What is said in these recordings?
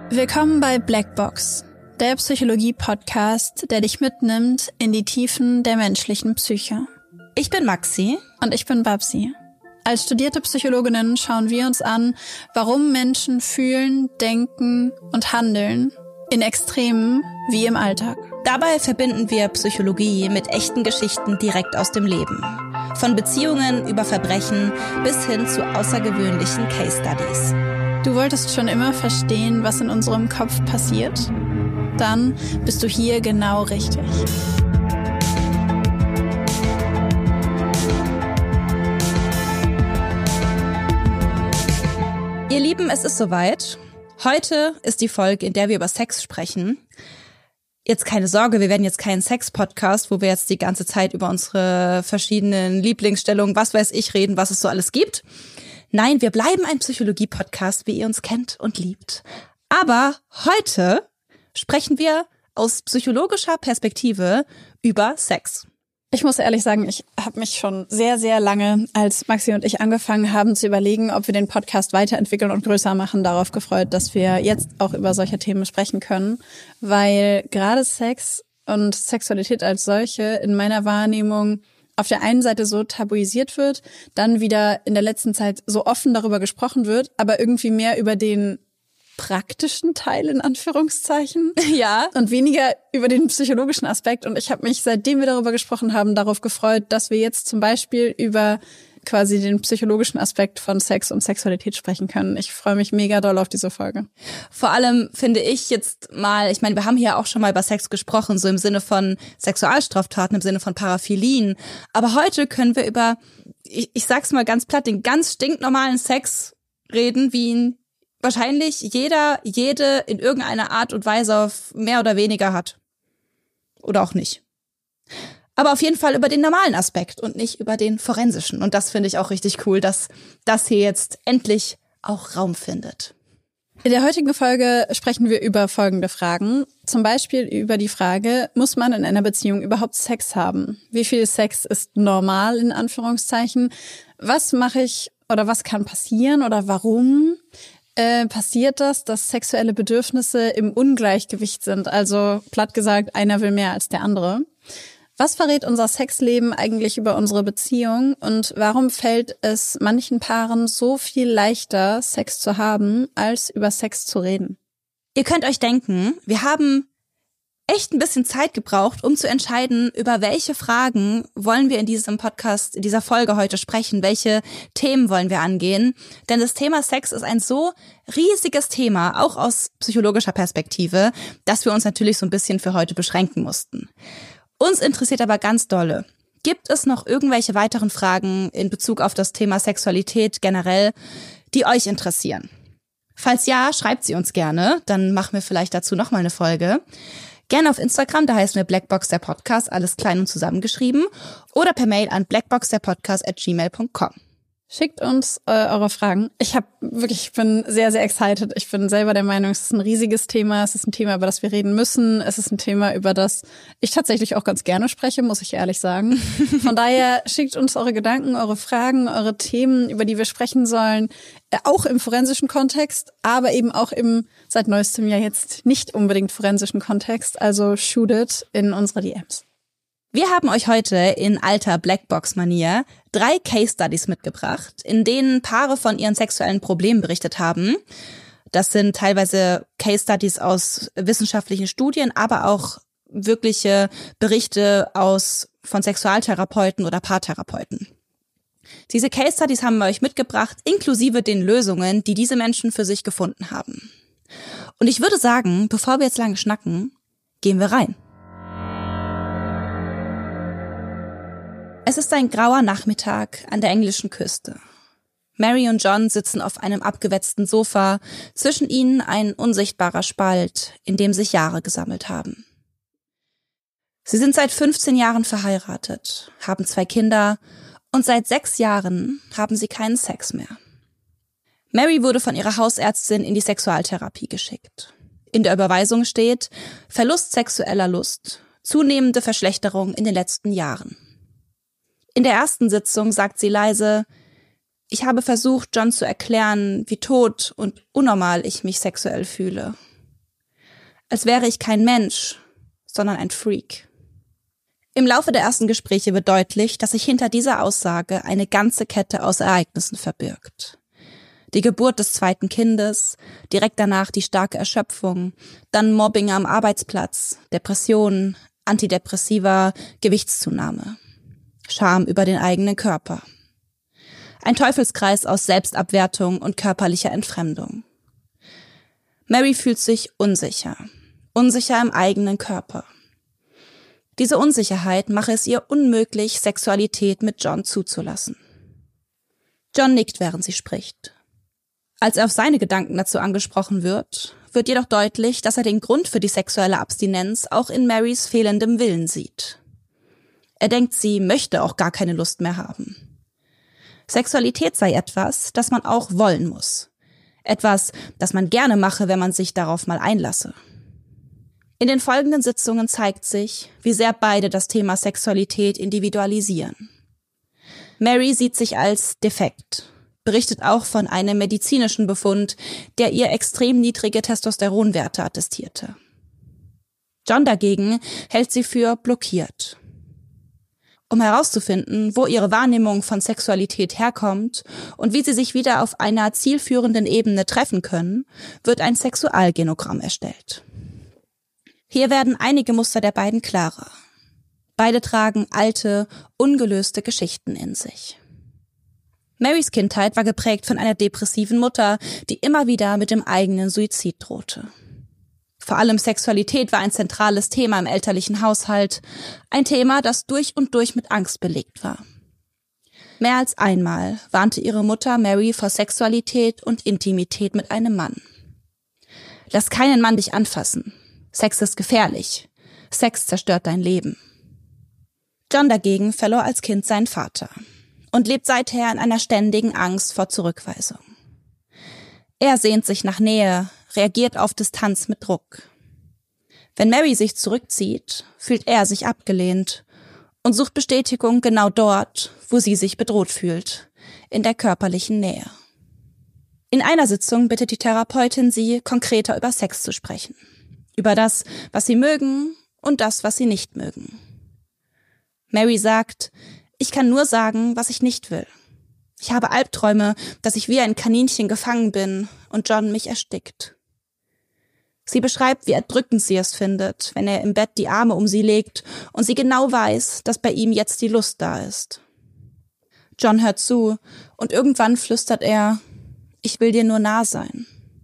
Willkommen bei Blackbox, der Psychologie-Podcast, der dich mitnimmt in die Tiefen der menschlichen Psyche. Ich bin Maxi. Und ich bin Babsi. Als studierte Psychologinnen schauen wir uns an, warum Menschen fühlen, denken und handeln, in Extremen wie im Alltag. Dabei verbinden wir Psychologie mit echten Geschichten direkt aus dem Leben. Von Beziehungen über Verbrechen bis hin zu außergewöhnlichen Case Studies. Du wolltest schon immer verstehen, was in unserem Kopf passiert? Dann bist du hier genau richtig. Ihr Lieben, es ist soweit. Heute ist die Folge, in der wir über Sex sprechen. Jetzt keine Sorge, wir werden jetzt keinen Sex-Podcast, wo wir jetzt die ganze Zeit über unsere verschiedenen Lieblingsstellungen, was weiß ich, reden, was es so alles gibt. Nein, wir bleiben ein Psychologie-Podcast, wie ihr uns kennt und liebt. Aber heute sprechen wir aus psychologischer Perspektive über Sex. Ich muss ehrlich sagen, ich habe mich schon sehr, sehr lange, als Maxi und ich angefangen haben zu überlegen, ob wir den Podcast weiterentwickeln und größer machen, darauf gefreut, dass wir jetzt auch über solche Themen sprechen können. Weil gerade Sex und Sexualität als solche in meiner Wahrnehmung auf der einen Seite so tabuisiert wird, dann wieder in der letzten Zeit so offen darüber gesprochen wird, aber irgendwie mehr über den praktischen Teil in Anführungszeichen. Ja. Und weniger über den psychologischen Aspekt. Und ich habe mich, seitdem wir darüber gesprochen haben, darauf gefreut, dass wir jetzt zum Beispiel über quasi den psychologischen Aspekt von Sex und Sexualität sprechen können. Ich freue mich mega doll auf diese Folge. Vor allem finde ich jetzt mal, ich meine, wir haben hier auch schon mal über Sex gesprochen, so im Sinne von Sexualstraftaten, im Sinne von Paraphilien. Aber heute können wir über, ich sag's mal ganz platt, den ganz stinknormalen Sex reden, wie ihn wahrscheinlich jede in irgendeiner Art und Weise auf mehr oder weniger hat. Oder auch nicht. Aber auf jeden Fall über den normalen Aspekt und nicht über den forensischen. Und das finde ich auch richtig cool, dass das hier jetzt endlich auch Raum findet. In der heutigen Folge sprechen wir über folgende Fragen. Zum Beispiel über die Frage, muss man in einer Beziehung überhaupt Sex haben? Wie viel Sex ist normal, in Anführungszeichen? Was mache ich oder was kann passieren oder warum passiert das, dass sexuelle Bedürfnisse im Ungleichgewicht sind? Also platt gesagt, einer will mehr als der andere. Was verrät unser Sexleben eigentlich über unsere Beziehung und warum fällt es manchen Paaren so viel leichter, Sex zu haben, als über Sex zu reden? Ihr könnt euch denken, wir haben echt ein bisschen Zeit gebraucht, um zu entscheiden, über welche Fragen wollen wir in diesem Podcast, in dieser Folge heute sprechen, welche Themen wollen wir angehen. Denn das Thema Sex ist ein so riesiges Thema, auch aus psychologischer Perspektive, dass wir uns natürlich so ein bisschen für heute beschränken mussten. Uns interessiert aber ganz dolle, gibt es noch irgendwelche weiteren Fragen in Bezug auf das Thema Sexualität generell, die euch interessieren? Falls ja, schreibt sie uns gerne, dann machen wir vielleicht dazu nochmal eine Folge. Gerne auf Instagram, da heißen wir Blackbox der Podcast, alles klein und zusammengeschrieben. Oder per Mail an blackboxderpodcast@gmail.com. Schickt uns eure Fragen. Ich bin sehr, sehr excited. Ich bin selber der Meinung, es ist ein riesiges Thema. Es ist ein Thema, über das wir reden müssen. Es ist ein Thema, über das ich tatsächlich auch ganz gerne spreche, muss ich ehrlich sagen. Von daher schickt uns eure Gedanken, eure Fragen, eure Themen, über die wir sprechen sollen. Auch im forensischen Kontext, aber eben auch im seit neuestem ja jetzt nicht unbedingt forensischen Kontext. Also shoot it in unsere DMs. Wir haben euch heute in alter Blackbox-Manier 3 Case-Studies mitgebracht, in denen Paare von ihren sexuellen Problemen berichtet haben. Das sind teilweise Case-Studies aus wissenschaftlichen Studien, aber auch wirkliche Berichte von Sexualtherapeuten oder Paartherapeuten. Diese Case-Studies haben wir euch mitgebracht, inklusive den Lösungen, die diese Menschen für sich gefunden haben. Und ich würde sagen, bevor wir jetzt lange schnacken, gehen wir rein. Es ist ein grauer Nachmittag an der englischen Küste. Mary und John sitzen auf einem abgewetzten Sofa, zwischen ihnen ein unsichtbarer Spalt, in dem sich Jahre gesammelt haben. Sie sind seit 15 Jahren verheiratet, haben 2 Kinder und seit 6 Jahren haben sie keinen Sex mehr. Mary wurde von ihrer Hausärztin in die Sexualtherapie geschickt. In der Überweisung steht Verlust sexueller Lust, zunehmende Verschlechterung in den letzten Jahren. In der ersten Sitzung sagt sie leise, ich habe versucht, John zu erklären, wie tot und unnormal ich mich sexuell fühle. Als wäre ich kein Mensch, sondern ein Freak. Im Laufe der ersten Gespräche wird deutlich, dass sich hinter dieser Aussage eine ganze Kette aus Ereignissen verbirgt. Die Geburt des zweiten Kindes, direkt danach die starke Erschöpfung, dann Mobbing am Arbeitsplatz, Depressionen, Antidepressiva, Gewichtszunahme, Scham über den eigenen Körper. Ein Teufelskreis aus Selbstabwertung und körperlicher Entfremdung. Mary fühlt sich unsicher im eigenen Körper. Diese Unsicherheit mache es ihr unmöglich, Sexualität mit John zuzulassen. John nickt, während sie spricht. Als er auf seine Gedanken dazu angesprochen wird jedoch deutlich, dass er den Grund für die sexuelle Abstinenz auch in Marys fehlendem Willen sieht. Er denkt, sie möchte auch gar keine Lust mehr haben. Sexualität sei etwas, das man auch wollen muss. Etwas, das man gerne mache, wenn man sich darauf mal einlasse. In den folgenden Sitzungen zeigt sich, wie sehr beide das Thema Sexualität individualisieren. Mary sieht sich als defekt, berichtet auch von einem medizinischen Befund, der ihr extrem niedrige Testosteronwerte attestierte. John dagegen hält sie für blockiert. Um herauszufinden, wo ihre Wahrnehmung von Sexualität herkommt und wie sie sich wieder auf einer zielführenden Ebene treffen können, wird ein Sexualgenogramm erstellt. Hier werden einige Muster der beiden klarer. Beide tragen alte, ungelöste Geschichten in sich. Marys Kindheit war geprägt von einer depressiven Mutter, die immer wieder mit dem eigenen Suizid drohte. Vor allem Sexualität war ein zentrales Thema im elterlichen Haushalt, ein Thema, das durch und durch mit Angst belegt war. Mehr als einmal warnte ihre Mutter Mary vor Sexualität und Intimität mit einem Mann. Lass keinen Mann dich anfassen. Sex ist gefährlich. Sex zerstört dein Leben. John dagegen verlor als Kind seinen Vater und lebt seither in einer ständigen Angst vor Zurückweisung. Er sehnt sich nach Nähe, reagiert auf Distanz mit Druck. Wenn Mary sich zurückzieht, fühlt er sich abgelehnt und sucht Bestätigung genau dort, wo sie sich bedroht fühlt, in der körperlichen Nähe. In einer Sitzung bittet die Therapeutin sie, konkreter über Sex zu sprechen. Über das, was sie mögen und das, was sie nicht mögen. Mary sagt, ich kann nur sagen, was ich nicht will. Ich habe Albträume, dass ich wie ein Kaninchen gefangen bin und John mich erstickt. Sie beschreibt, wie erdrückend sie es findet, wenn er im Bett die Arme um sie legt und sie genau weiß, dass bei ihm jetzt die Lust da ist. John hört zu und irgendwann flüstert er, ich will dir nur nah sein.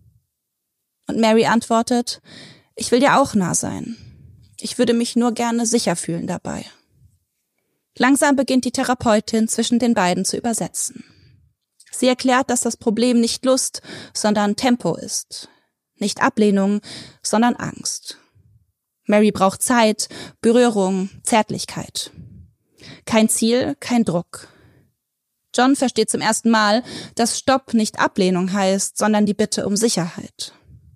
Und Mary antwortet, ich will dir auch nah sein. Ich würde mich nur gerne sicher fühlen dabei. Langsam beginnt die Therapeutin zwischen den beiden zu übersetzen. Sie erklärt, dass das Problem nicht Lust, sondern Tempo ist. Nicht Ablehnung, sondern Angst. Mary braucht Zeit, Berührung, Zärtlichkeit. Kein Ziel, kein Druck. John versteht zum ersten Mal, dass Stopp nicht Ablehnung heißt, sondern die Bitte um Sicherheit.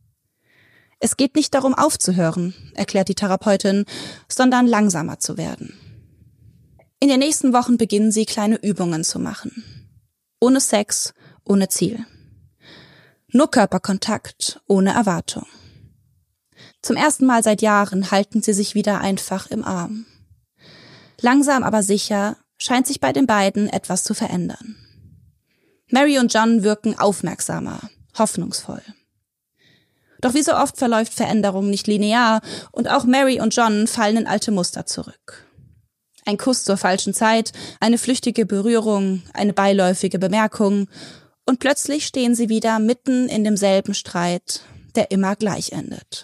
Es geht nicht darum aufzuhören, erklärt die Therapeutin, sondern langsamer zu werden. In den nächsten Wochen beginnen sie, kleine Übungen zu machen. Ohne Sex, ohne Ziel. Nur Körperkontakt, ohne Erwartung. Zum ersten Mal seit Jahren halten sie sich wieder einfach im Arm. Langsam aber sicher scheint sich bei den beiden etwas zu verändern. Mary und John wirken aufmerksamer, hoffnungsvoll. Doch wie so oft verläuft Veränderung nicht linear und auch Mary und John fallen in alte Muster zurück. Ein Kuss zur falschen Zeit, eine flüchtige Berührung, eine beiläufige Bemerkung und plötzlich stehen sie wieder mitten in demselben Streit, der immer gleich endet.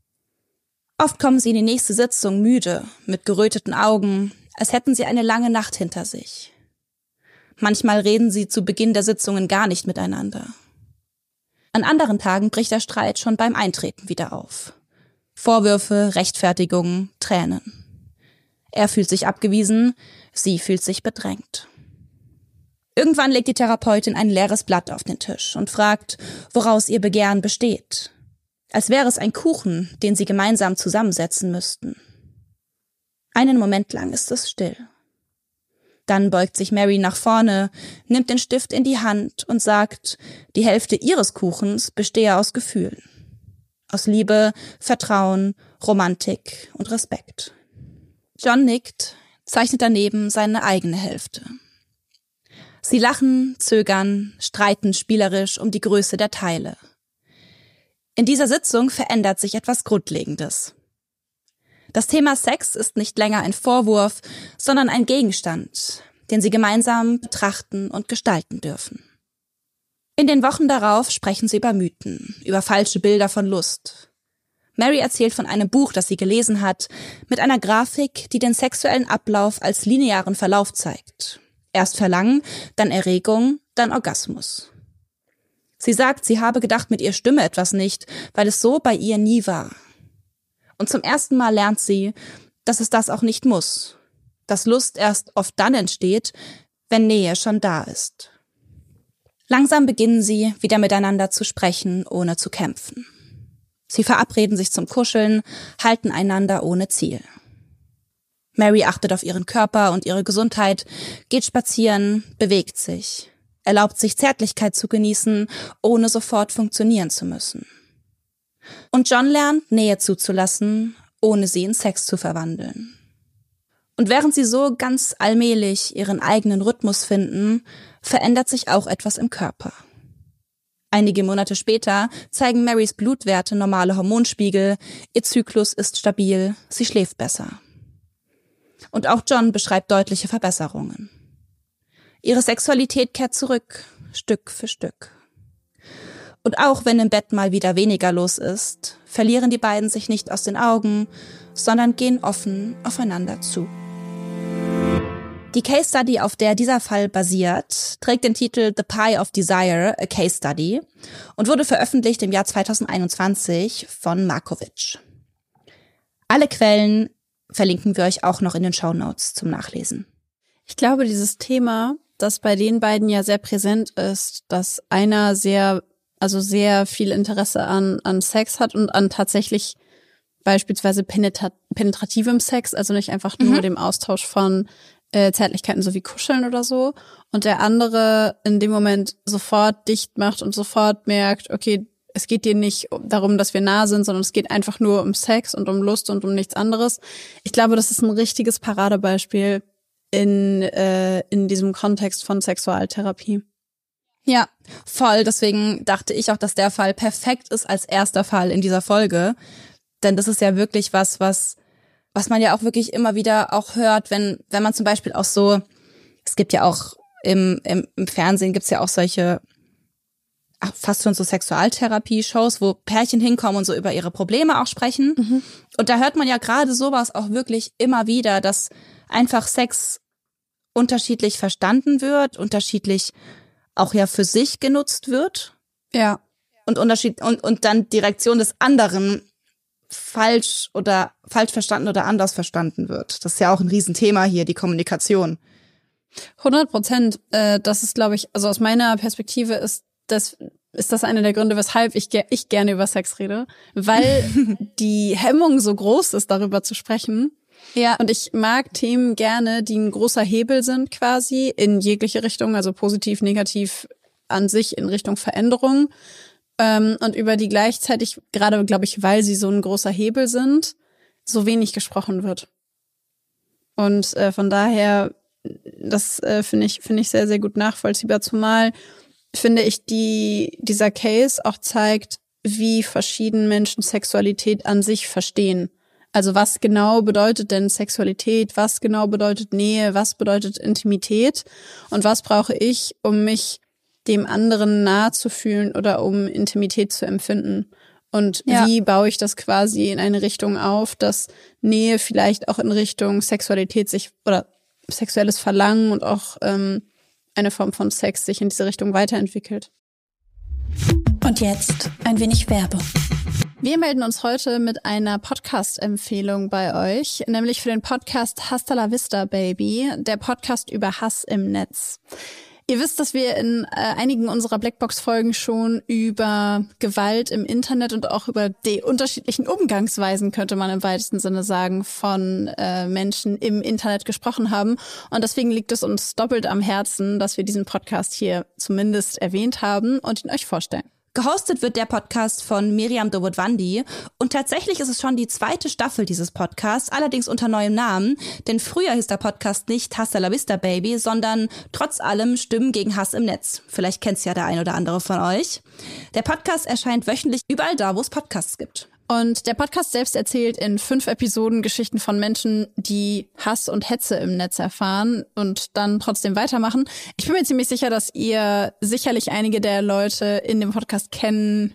Oft kommen sie in die nächste Sitzung müde, mit geröteten Augen, als hätten sie eine lange Nacht hinter sich. Manchmal reden sie zu Beginn der Sitzungen gar nicht miteinander. An anderen Tagen bricht der Streit schon beim Eintreten wieder auf. Vorwürfe, Rechtfertigungen, Tränen. Er fühlt sich abgewiesen, sie fühlt sich bedrängt. Irgendwann legt die Therapeutin ein leeres Blatt auf den Tisch und fragt, woraus ihr Begehren besteht. Als wäre es ein Kuchen, den sie gemeinsam zusammensetzen müssten. Einen Moment lang ist es still. Dann beugt sich Mary nach vorne, nimmt den Stift in die Hand und sagt, die Hälfte ihres Kuchens bestehe aus Gefühlen. Aus Liebe, Vertrauen, Romantik und Respekt. John nickt, zeichnet daneben seine eigene Hälfte. Sie lachen, zögern, streiten spielerisch um die Größe der Teile. In dieser Sitzung verändert sich etwas Grundlegendes. Das Thema Sex ist nicht länger ein Vorwurf, sondern ein Gegenstand, den sie gemeinsam betrachten und gestalten dürfen. In den Wochen darauf sprechen sie über Mythen, über falsche Bilder von Lust. Mary erzählt von einem Buch, das sie gelesen hat, mit einer Grafik, die den sexuellen Ablauf als linearen Verlauf zeigt. Erst Verlangen, dann Erregung, dann Orgasmus. Sie sagt, sie habe gedacht, mit ihr stimme etwas nicht, weil es so bei ihr nie war. Und zum ersten Mal lernt sie, dass es das auch nicht muss. Dass Lust erst oft dann entsteht, wenn Nähe schon da ist. Langsam beginnen sie, wieder miteinander zu sprechen, ohne zu kämpfen. Sie verabreden sich zum Kuscheln, halten einander ohne Ziel. Mary achtet auf ihren Körper und ihre Gesundheit, geht spazieren, bewegt sich, erlaubt sich Zärtlichkeit zu genießen, ohne sofort funktionieren zu müssen. Und John lernt, Nähe zuzulassen, ohne sie in Sex zu verwandeln. Und während sie so ganz allmählich ihren eigenen Rhythmus finden, verändert sich auch etwas im Körper. Einige Monate später zeigen Marys Blutwerte normale Hormonspiegel, ihr Zyklus ist stabil, sie schläft besser. Und auch John beschreibt deutliche Verbesserungen. Ihre Sexualität kehrt zurück, Stück für Stück. Und auch wenn im Bett mal wieder weniger los ist, verlieren die beiden sich nicht aus den Augen, sondern gehen offen aufeinander zu. Die Case Study, auf der dieser Fall basiert, trägt den Titel The Pie of Desire, a Case Study und wurde veröffentlicht im Jahr 2021 von Markovic. Alle Quellen verlinken wir euch auch noch in den Shownotes zum Nachlesen. Ich glaube, dieses Thema, das bei den beiden ja sehr präsent ist, dass einer sehr viel Interesse an Sex hat und an tatsächlich beispielsweise penetrativem Sex, also nicht einfach nur dem Austausch von Zärtlichkeiten sowie Kuscheln oder so. Und der andere in dem Moment sofort dicht macht und sofort merkt, okay, es geht dir nicht darum, dass wir nah sind, sondern es geht einfach nur um Sex und um Lust und um nichts anderes. Ich glaube, das ist ein richtiges Paradebeispiel in diesem Kontext von Sexualtherapie. Ja, voll. Deswegen dachte ich auch, dass der Fall perfekt ist als erster Fall in dieser Folge. Denn das ist ja wirklich was man ja auch wirklich immer wieder auch hört, wenn man zum Beispiel auch so, es gibt ja auch im Fernsehen gibt's ja auch solche, fast schon so Sexualtherapie-Shows, wo Pärchen hinkommen und so über ihre Probleme auch sprechen. Mhm. Und da hört man ja gerade sowas auch wirklich immer wieder, dass einfach Sex unterschiedlich verstanden wird, unterschiedlich auch ja für sich genutzt wird. Ja. Und dann die Reaktion des anderen falsch verstanden oder anders verstanden wird. Das ist ja auch ein Riesenthema hier, die Kommunikation. 100%. Das ist, glaube ich, also aus meiner Perspektive ist das einer der Gründe, weshalb ich gerne über Sex rede, weil die Hemmung so groß ist, darüber zu sprechen. Ja. Und ich mag Themen gerne, die ein großer Hebel sind quasi in jegliche Richtung, also positiv, negativ an sich in Richtung Veränderung. Und über die gleichzeitig, gerade glaube ich, weil sie so ein großer Hebel sind, so wenig gesprochen wird. Und von daher, das finde ich sehr, sehr gut nachvollziehbar. Zumal finde ich, dieser Case auch zeigt, wie verschieden Menschen Sexualität an sich verstehen. Also was genau bedeutet denn Sexualität? Was genau bedeutet Nähe? Was bedeutet Intimität? Und was brauche ich, um mich dem anderen nahe zu fühlen oder um Intimität zu empfinden? Und wie baue ich das quasi in eine Richtung auf, dass Nähe vielleicht auch in Richtung Sexualität oder sexuelles Verlangen und auch eine Form von Sex sich in diese Richtung weiterentwickelt. Und jetzt ein wenig Werbung. Wir melden uns heute mit einer Podcast-Empfehlung bei euch, nämlich für den Podcast Hasta la Vista Baby, der Podcast über Hass im Netz. Ihr wisst, dass wir in einigen unserer Blackbox-Folgen schon über Gewalt im Internet und auch über die unterschiedlichen Umgangsweisen, könnte man im weitesten Sinne sagen, von Menschen im Internet gesprochen haben. Und deswegen liegt es uns doppelt am Herzen, dass wir diesen Podcast hier zumindest erwähnt haben und ihn euch vorstellen. Gehostet wird der Podcast von Miriam Dovodwandi und tatsächlich ist es schon die 2. Staffel dieses Podcasts, allerdings unter neuem Namen, denn früher hieß der Podcast nicht Hasta la Vista Baby, sondern trotz allem Stimmen gegen Hass im Netz. Vielleicht kennt's ja der ein oder andere von euch. Der Podcast erscheint wöchentlich überall da, wo es Podcasts gibt. Und der Podcast selbst erzählt in 5 Episoden Geschichten von Menschen, die Hass und Hetze im Netz erfahren und dann trotzdem weitermachen. Ich bin mir ziemlich sicher, dass ihr sicherlich einige der Leute in dem Podcast kennen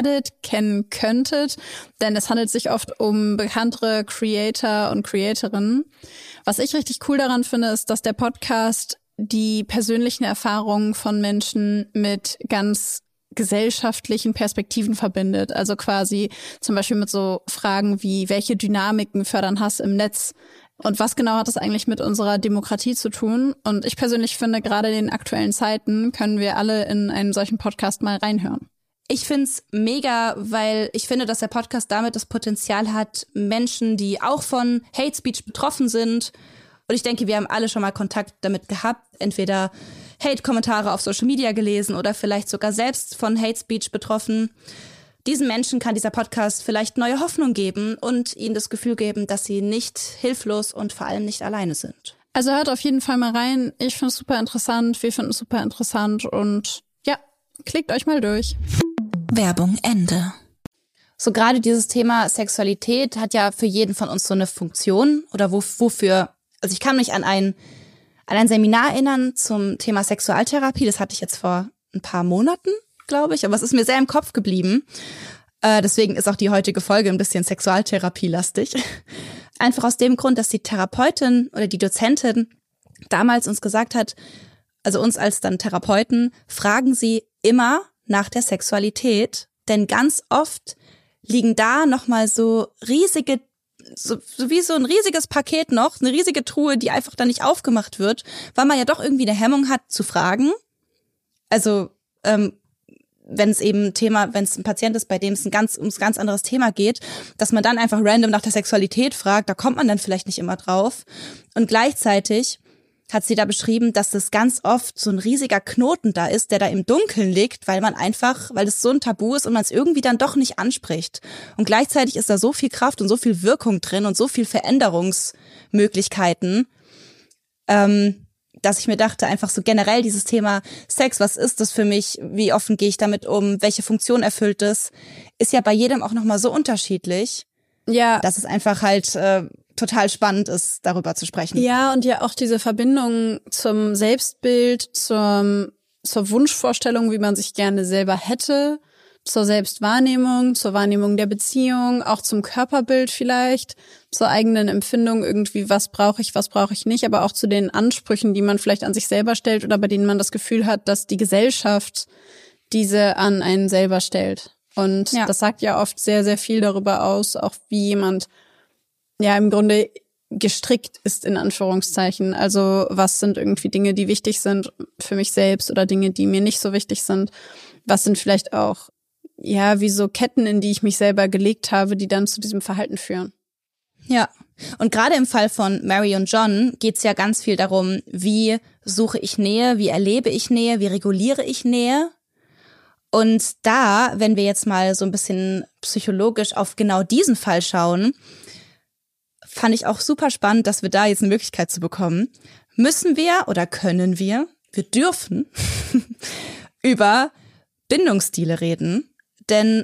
könntet, denn es handelt sich oft um bekanntere Creator und Creatorinnen. Was ich richtig cool daran finde, ist, dass der Podcast die persönlichen Erfahrungen von Menschen mit ganz gesellschaftlichen Perspektiven verbindet. Also quasi zum Beispiel mit so Fragen wie, welche Dynamiken fördern Hass im Netz? Und was genau hat das eigentlich mit unserer Demokratie zu tun? Und ich persönlich finde, gerade in den aktuellen Zeiten können wir alle in einen solchen Podcast mal reinhören. Ich find's mega, weil ich finde, dass der Podcast damit das Potenzial hat, Menschen, die auch von Hate Speech betroffen sind, und ich denke, wir haben alle schon mal Kontakt damit gehabt, entweder Hate-Kommentare auf Social Media gelesen oder vielleicht sogar selbst von Hate Speech betroffen. Diesen Menschen kann dieser Podcast vielleicht neue Hoffnung geben und ihnen das Gefühl geben, dass sie nicht hilflos und vor allem nicht alleine sind. Also hört auf jeden Fall mal rein. Ich finde es super interessant, wir finden es super interessant und ja, klickt euch mal durch. Werbung Ende. So gerade dieses Thema Sexualität hat ja für jeden von uns so eine Funktion oder wofür. Also ich kann mich an ein Seminar erinnern zum Thema Sexualtherapie. Das hatte ich jetzt vor ein paar Monaten, glaube ich. Aber es ist mir sehr im Kopf geblieben. Deswegen ist auch die heutige Folge ein bisschen Sexualtherapie-lastig. Einfach aus dem Grund, dass die Therapeutin oder die Dozentin damals uns gesagt hat, also uns als dann Therapeuten, fragen Sie immer nach der Sexualität. Denn ganz oft liegen da nochmal so riesige so wie so ein riesiges Paket noch, eine riesige Truhe, die einfach dann nicht aufgemacht wird, weil man ja doch irgendwie eine Hemmung hat zu fragen. Also wenn es ein Patient ist, bei dem es ums ganz anderes Thema geht, dass man dann einfach random nach der Sexualität fragt, da kommt man dann vielleicht nicht immer drauf. Und gleichzeitig hat sie da beschrieben, dass das ganz oft so ein riesiger Knoten da ist, der da im Dunkeln liegt, weil es so ein Tabu ist und man es irgendwie dann doch nicht anspricht. Und gleichzeitig ist da so viel Kraft und so viel Wirkung drin und so viel Veränderungsmöglichkeiten, dass ich mir dachte, einfach so generell dieses Thema Sex, was ist das für mich, wie offen gehe ich damit um, welche Funktion erfüllt es, ist ja bei jedem auch nochmal so unterschiedlich, ja, dass es einfach halt total spannend ist, darüber zu sprechen. Ja, und ja auch diese Verbindung zum Selbstbild, zur Wunschvorstellung, wie man sich gerne selber hätte, zur Selbstwahrnehmung, zur Wahrnehmung der Beziehung, auch zum Körperbild vielleicht, zur eigenen Empfindung irgendwie, was brauche ich nicht, aber auch zu den Ansprüchen, die man vielleicht an sich selber stellt oder bei denen man das Gefühl hat, dass die Gesellschaft diese an einen selber stellt. Und das sagt ja oft sehr, sehr viel darüber aus, auch wie jemand ja im Grunde gestrickt ist, in Anführungszeichen. Also was sind irgendwie Dinge, die wichtig sind für mich selbst oder Dinge, die mir nicht so wichtig sind? Was sind vielleicht auch, ja, wie so Ketten, in die ich mich selber gelegt habe, die dann zu diesem Verhalten führen? Ja, und gerade im Fall von Mary und John geht's ja ganz viel darum, wie suche ich Nähe, wie erlebe ich Nähe, wie reguliere ich Nähe? Und da, wenn wir jetzt mal so ein bisschen psychologisch auf genau diesen Fall schauen, fand ich auch super spannend, dass wir da jetzt eine Möglichkeit zu bekommen. Müssen wir oder können wir dürfen über Bindungsstile reden, denn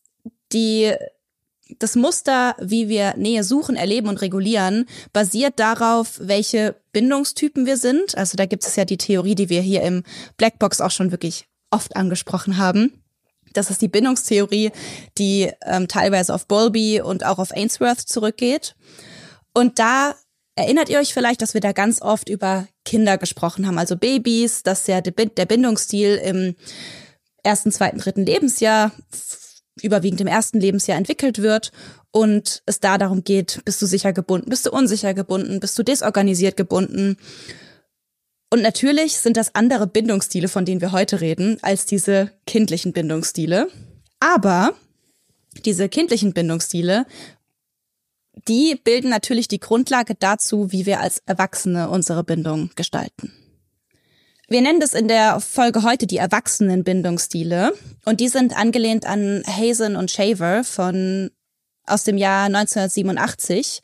das Muster, wie wir Nähe suchen, erleben und regulieren, basiert darauf, welche Bindungstypen wir sind. Also da gibt es ja die Theorie, die wir hier im Blackbox auch schon wirklich oft angesprochen haben. Das ist die Bindungstheorie, die teilweise auf Bowlby und auch auf Ainsworth zurückgeht. Und da erinnert ihr euch vielleicht, dass wir da ganz oft über Kinder gesprochen haben, also Babys, dass ja der Bindungsstil im 1., 2., 3. Lebensjahr, überwiegend im 1. Lebensjahr entwickelt wird und es da darum geht, bist du sicher gebunden, bist du unsicher gebunden, bist du desorganisiert gebunden. Und natürlich sind das andere Bindungsstile, von denen wir heute reden, als diese kindlichen Bindungsstile. Aber diese kindlichen Bindungsstile, die bilden natürlich die Grundlage dazu, wie wir als Erwachsene unsere Bindung gestalten. Wir nennen das in der Folge heute die Erwachsenenbindungsstile und die sind angelehnt an Hazen und Shaver aus dem Jahr 1987.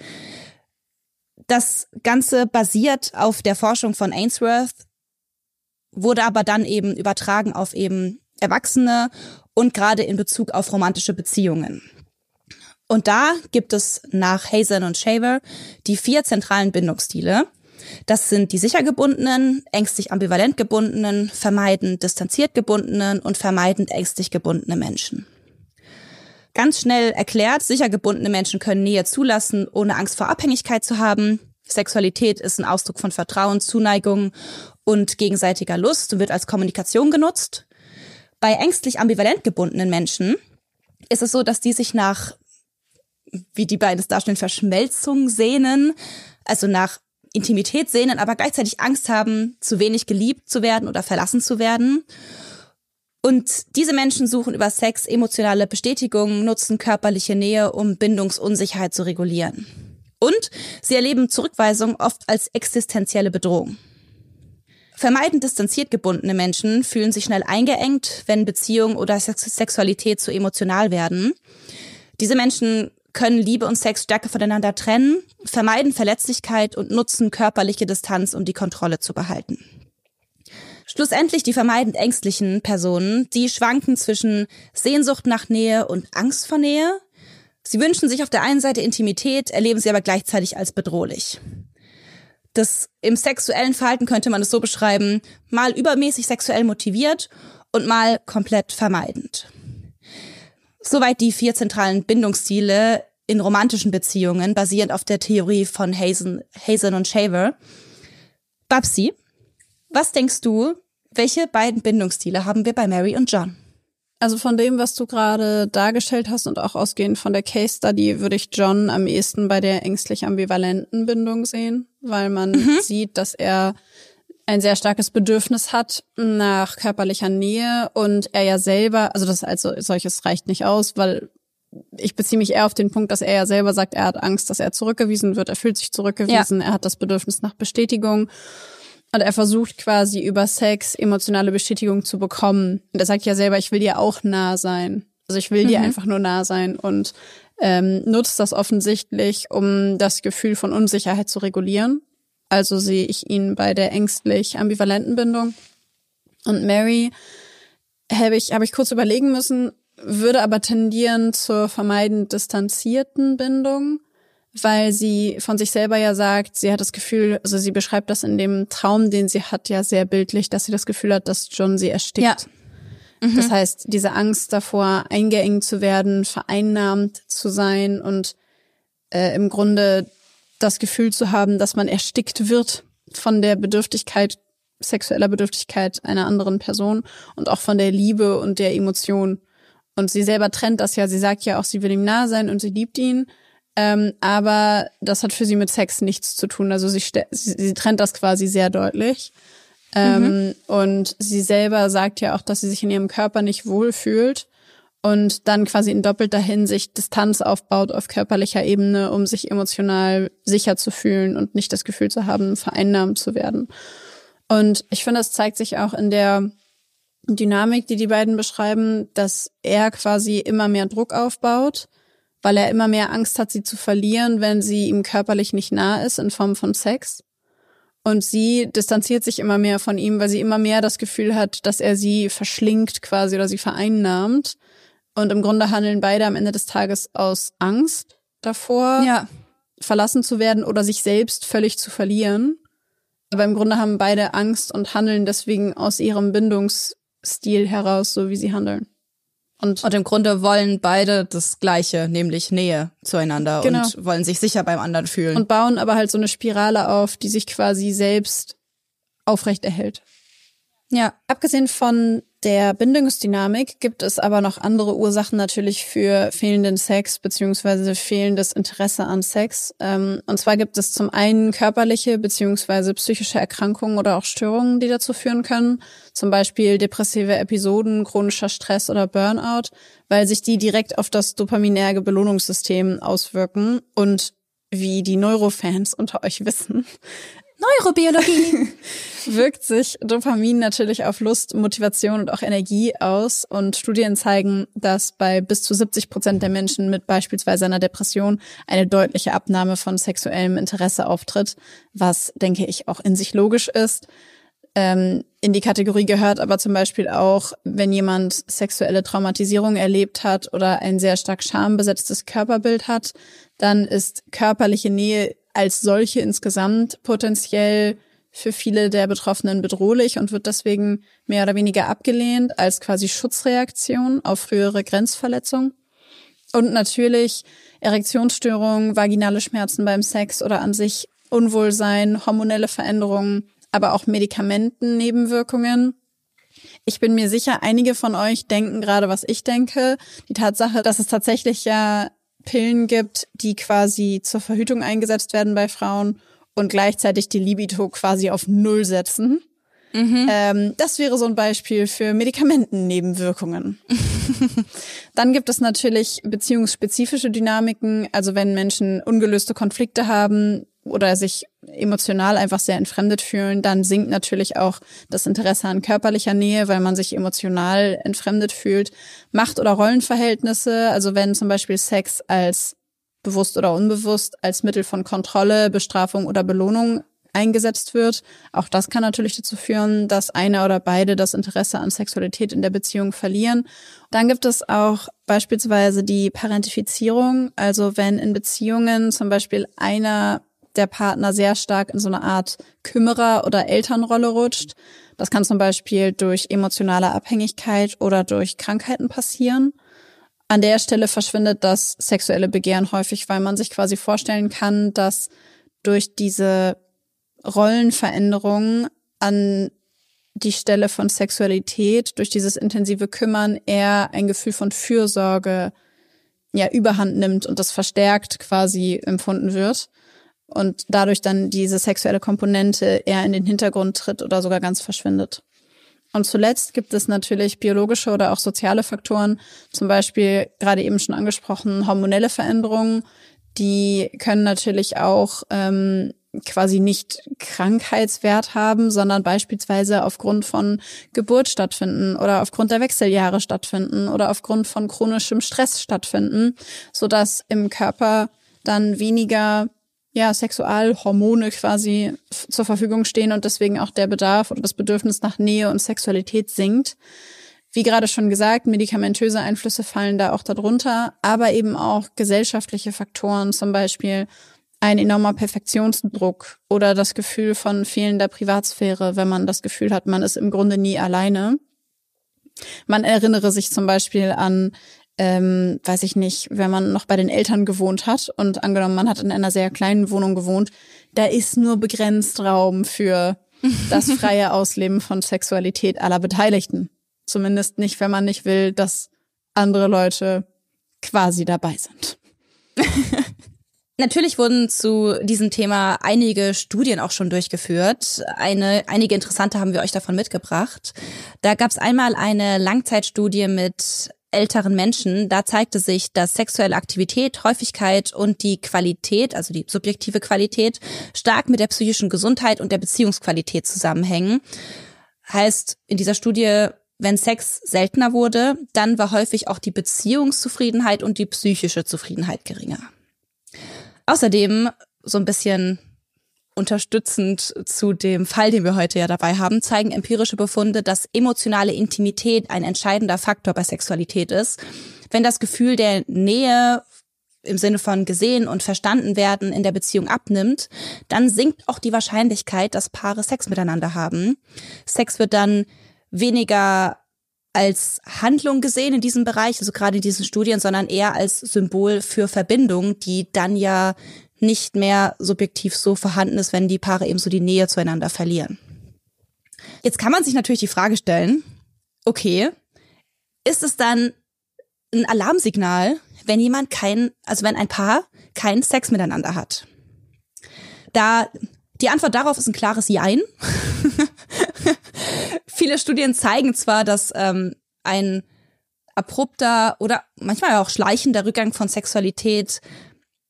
Das Ganze basiert auf der Forschung von Ainsworth, wurde aber dann eben übertragen auf eben Erwachsene und gerade in Bezug auf romantische Beziehungen. Und da gibt es nach Hazen und Shaver die 4 zentralen Bindungsstile. Das sind die sicher gebundenen, ängstlich ambivalent gebundenen, vermeidend distanziert gebundenen und vermeidend ängstlich gebundene Menschen. Ganz schnell erklärt, sicher gebundene Menschen können Nähe zulassen, ohne Angst vor Abhängigkeit zu haben. Sexualität ist ein Ausdruck von Vertrauen, Zuneigung und gegenseitiger Lust und wird als Kommunikation genutzt. Bei ängstlich ambivalent gebundenen Menschen ist es so, dass die sich nach, wie die beiden es darstellen, Verschmelzung sehnen, also nach Intimität sehnen, aber gleichzeitig Angst haben, zu wenig geliebt zu werden oder verlassen zu werden. Und diese Menschen suchen über Sex emotionale Bestätigung, nutzen körperliche Nähe, um Bindungsunsicherheit zu regulieren. Und sie erleben Zurückweisung oft als existenzielle Bedrohung. Vermeidend distanziert gebundene Menschen fühlen sich schnell eingeengt, wenn Beziehung oder Sexualität zu emotional werden. Diese Menschen können Liebe und Sex stärker voneinander trennen, vermeiden Verletzlichkeit und nutzen körperliche Distanz, um die Kontrolle zu behalten. Schlussendlich die vermeidend ängstlichen Personen, die schwanken zwischen Sehnsucht nach Nähe und Angst vor Nähe. Sie wünschen sich auf der einen Seite Intimität, erleben sie aber gleichzeitig als bedrohlich. Das im sexuellen Verhalten könnte man es so beschreiben, mal übermäßig sexuell motiviert und mal komplett vermeidend. Soweit die 4 zentralen Bindungsstile in romantischen Beziehungen, basierend auf der Theorie von Hazen und Shaver. Babsi, was denkst du, welche beiden Bindungsstile haben wir bei Mary und John? Also von dem, was du gerade dargestellt hast und auch ausgehend von der Case Study, würde ich John am ehesten bei der ängstlich ambivalenten Bindung sehen, weil man sieht, dass er ein sehr starkes Bedürfnis hat nach körperlicher Nähe und er ja selber, also das als solches reicht nicht aus, weil ich beziehe mich eher auf den Punkt, dass er ja selber sagt, er hat Angst, dass er zurückgewiesen wird, er fühlt sich zurückgewiesen, er hat das Bedürfnis nach Bestätigung. Und er versucht quasi über Sex emotionale Bestätigung zu bekommen. Und er sagt ja selber, ich will dir auch nah sein. Also ich will dir einfach nur nah sein und nutzt das offensichtlich, um das Gefühl von Unsicherheit zu regulieren. Also sehe ich ihn bei der ängstlich ambivalenten Bindung. Und Mary habe ich kurz überlegen müssen, würde aber tendieren zur vermeidend distanzierten Bindung, weil sie von sich selber ja sagt, sie hat das Gefühl, also sie beschreibt das in dem Traum, den sie hat, ja sehr bildlich, dass sie das Gefühl hat, dass John sie erstickt. Ja. Das heißt, diese Angst davor, eingeengt zu werden, vereinnahmt zu sein und im Grunde das Gefühl zu haben, dass man erstickt wird von der Bedürftigkeit, sexueller Bedürftigkeit einer anderen Person und auch von der Liebe und der Emotion. Und sie selber trennt das ja, sie sagt ja auch, sie will ihm nahe sein und sie liebt ihn. Aber das hat für sie mit Sex nichts zu tun. Also sie trennt das quasi sehr deutlich. Und sie selber sagt ja auch, dass sie sich in ihrem Körper nicht wohlfühlt und dann quasi in doppelter Hinsicht Distanz aufbaut auf körperlicher Ebene, um sich emotional sicher zu fühlen und nicht das Gefühl zu haben, vereinnahmt zu werden. Und ich finde, es zeigt sich auch in der Dynamik, die beiden beschreiben, dass er quasi immer mehr Druck aufbaut, weil er immer mehr Angst hat, sie zu verlieren, wenn sie ihm körperlich nicht nah ist, in Form von Sex. Und sie distanziert sich immer mehr von ihm, weil sie immer mehr das Gefühl hat, dass er sie verschlingt quasi oder sie vereinnahmt. Und im Grunde handeln beide am Ende des Tages aus Angst davor, verlassen zu werden oder sich selbst völlig zu verlieren. Aber im Grunde haben beide Angst und handeln deswegen aus ihrem Bindungsstil heraus, so wie sie handeln. Und im Grunde wollen beide das Gleiche, nämlich Nähe zueinander und wollen sich sicher beim anderen fühlen. Und bauen aber halt so eine Spirale auf, die sich quasi selbst aufrechterhält. Ja, abgesehen von der Bindungsdynamik gibt es aber noch andere Ursachen natürlich für fehlenden Sex beziehungsweise fehlendes Interesse an Sex. Und zwar gibt es zum einen körperliche beziehungsweise psychische Erkrankungen oder auch Störungen, die dazu führen können. Zum Beispiel depressive Episoden, chronischer Stress oder Burnout, weil sich die direkt auf das dopaminerge Belohnungssystem auswirken. Und wie die Neurofans unter euch wissen, Neurobiologie. Wirkt sich Dopamin natürlich auf Lust, Motivation und auch Energie aus. Und Studien zeigen, dass bei bis zu 70% der Menschen mit beispielsweise einer Depression eine deutliche Abnahme von sexuellem Interesse auftritt, was, denke ich, auch in sich logisch ist. In die Kategorie gehört aber zum Beispiel auch, wenn jemand sexuelle Traumatisierung erlebt hat oder ein sehr stark schambesetztes Körperbild hat, dann ist körperliche Nähe als solche insgesamt potenziell für viele der Betroffenen bedrohlich und wird deswegen mehr oder weniger abgelehnt als quasi Schutzreaktion auf frühere Grenzverletzungen. Und natürlich Erektionsstörungen, vaginale Schmerzen beim Sex oder an sich Unwohlsein, hormonelle Veränderungen, aber auch Medikamentennebenwirkungen. Ich bin mir sicher, einige von euch denken gerade, was ich denke. Die Tatsache, dass es tatsächlich ja Pillen gibt, die quasi zur Verhütung eingesetzt werden bei Frauen und gleichzeitig die Libido quasi auf Null setzen. Das wäre so ein Beispiel für Medikamentennebenwirkungen. Dann gibt es natürlich beziehungsspezifische Dynamiken, also wenn Menschen ungelöste Konflikte haben oder sich emotional einfach sehr entfremdet fühlen, dann sinkt natürlich auch das Interesse an körperlicher Nähe, weil man sich emotional entfremdet fühlt. Macht- oder Rollenverhältnisse, also wenn zum Beispiel Sex als bewusst oder unbewusst als Mittel von Kontrolle, Bestrafung oder Belohnung eingesetzt wird. Auch das kann natürlich dazu führen, dass einer oder beide das Interesse an Sexualität in der Beziehung verlieren. Dann gibt es auch beispielsweise die Parentifizierung, also wenn in Beziehungen zum Beispiel einer der Partner sehr stark in so eine Art Kümmerer- oder Elternrolle rutscht. Das kann zum Beispiel durch emotionale Abhängigkeit oder durch Krankheiten passieren. An der Stelle verschwindet das sexuelle Begehren häufig, weil man sich quasi vorstellen kann, dass durch diese Rollenveränderungen an die Stelle von Sexualität, durch dieses intensive Kümmern eher ein Gefühl von Fürsorge überhand nimmt und das verstärkt quasi empfunden wird und dadurch dann diese sexuelle Komponente eher in den Hintergrund tritt oder sogar ganz verschwindet. Und zuletzt gibt es natürlich biologische oder auch soziale Faktoren, zum Beispiel gerade eben schon angesprochen hormonelle Veränderungen, die können natürlich auch quasi nicht Krankheitswert haben, sondern beispielsweise aufgrund von Geburt stattfinden oder aufgrund der Wechseljahre stattfinden oder aufgrund von chronischem Stress stattfinden, sodass im Körper dann weniger Sexualhormone quasi zur Verfügung stehen und deswegen auch der Bedarf oder das Bedürfnis nach Nähe und Sexualität sinkt. Wie gerade schon gesagt, medikamentöse Einflüsse fallen da auch darunter, aber eben auch gesellschaftliche Faktoren, zum Beispiel ein enormer Perfektionsdruck oder das Gefühl von fehlender Privatsphäre, wenn man das Gefühl hat, man ist im Grunde nie alleine. Man erinnere sich zum Beispiel an weiß ich nicht, wenn man noch bei den Eltern gewohnt hat und angenommen, man hat in einer sehr kleinen Wohnung gewohnt, da ist nur begrenzt Raum für das freie Ausleben von Sexualität aller Beteiligten. Zumindest nicht, wenn man nicht will, dass andere Leute quasi dabei sind. Natürlich wurden zu diesem Thema einige Studien auch schon durchgeführt. Einige interessante haben wir euch davon mitgebracht. Da gab es einmal eine Langzeitstudie mit älteren Menschen. Da zeigte sich, dass sexuelle Aktivität, Häufigkeit und die Qualität, also die subjektive Qualität, stark mit der psychischen Gesundheit und der Beziehungsqualität zusammenhängen. Heißt, in dieser Studie, wenn Sex seltener wurde, dann war häufig auch die Beziehungszufriedenheit und die psychische Zufriedenheit geringer. Außerdem, so ein bisschen unterstützend zu dem Fall, den wir heute ja dabei haben, zeigen empirische Befunde, dass emotionale Intimität ein entscheidender Faktor bei Sexualität ist. Wenn das Gefühl der Nähe im Sinne von gesehen und verstanden werden in der Beziehung abnimmt, dann sinkt auch die Wahrscheinlichkeit, dass Paare Sex miteinander haben. Sex wird dann weniger als Handlung gesehen in diesem Bereich, also gerade in diesen Studien, sondern eher als Symbol für Verbindung, die dann ja nicht mehr subjektiv so vorhanden ist, wenn die Paare eben so die Nähe zueinander verlieren. Jetzt kann man sich natürlich die Frage stellen, okay, ist es dann ein Alarmsignal, wenn wenn ein Paar keinen Sex miteinander hat? Die Antwort darauf ist ein klares Jein. Viele Studien zeigen zwar, dass ein abrupter oder manchmal auch schleichender Rückgang von Sexualität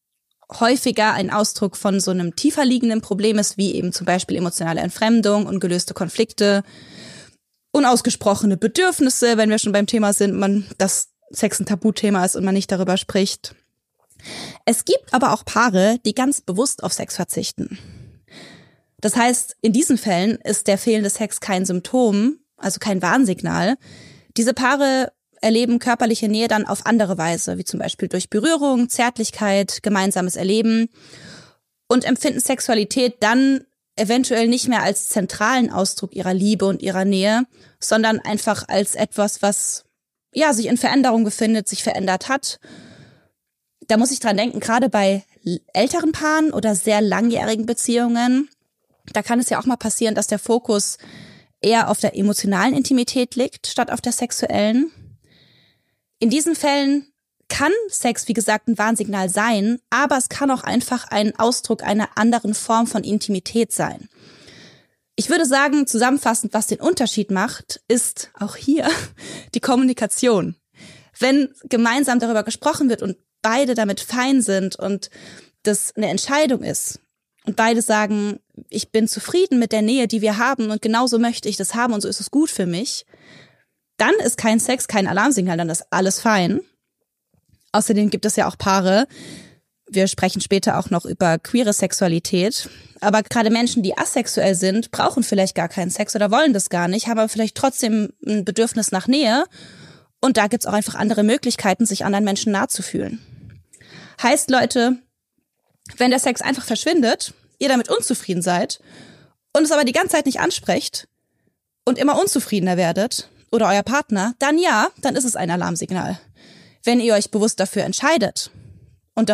häufiger ein Ausdruck von so einem tiefer liegenden Problem ist, wie eben zum Beispiel emotionale Entfremdung, ungelöste Konflikte, unausgesprochene Bedürfnisse, wenn wir schon beim Thema sind, dass Sex ein Tabuthema ist und man nicht darüber spricht. Es gibt aber auch Paare, die ganz bewusst auf Sex verzichten. Das heißt, in diesen Fällen ist der fehlende Sex kein Symptom, also kein Warnsignal. Diese Paare erleben körperliche Nähe dann auf andere Weise, wie zum Beispiel durch Berührung, Zärtlichkeit, gemeinsames Erleben und empfinden Sexualität dann eventuell nicht mehr als zentralen Ausdruck ihrer Liebe und ihrer Nähe, sondern einfach als etwas, was sich in Veränderung befindet, sich verändert hat. Da muss ich dran denken, gerade bei älteren Paaren oder sehr langjährigen Beziehungen, da kann es ja auch mal passieren, dass der Fokus eher auf der emotionalen Intimität liegt, statt auf der sexuellen. In diesen Fällen kann Sex, wie gesagt, ein Warnsignal sein, aber es kann auch einfach ein Ausdruck einer anderen Form von Intimität sein. Ich würde sagen, zusammenfassend, was den Unterschied macht, ist auch hier die Kommunikation. Wenn gemeinsam darüber gesprochen wird und beide damit fein sind und das eine Entscheidung ist und beide sagen, ich bin zufrieden mit der Nähe, die wir haben und genauso möchte ich das haben und so ist es gut für mich, dann ist kein Sex kein Alarmsignal, dann ist alles fein. Außerdem gibt es ja auch Paare, wir sprechen später auch noch über queere Sexualität, aber gerade Menschen, die asexuell sind, brauchen vielleicht gar keinen Sex oder wollen das gar nicht, haben aber vielleicht trotzdem ein Bedürfnis nach Nähe und da gibt's auch einfach andere Möglichkeiten, sich anderen Menschen nahe zu fühlen. Heißt, Leute, wenn der Sex einfach verschwindet, ihr damit unzufrieden seid und es aber die ganze Zeit nicht ansprecht und immer unzufriedener werdet oder euer Partner, dann ist es ein Alarmsignal. Wenn ihr euch bewusst dafür entscheidet und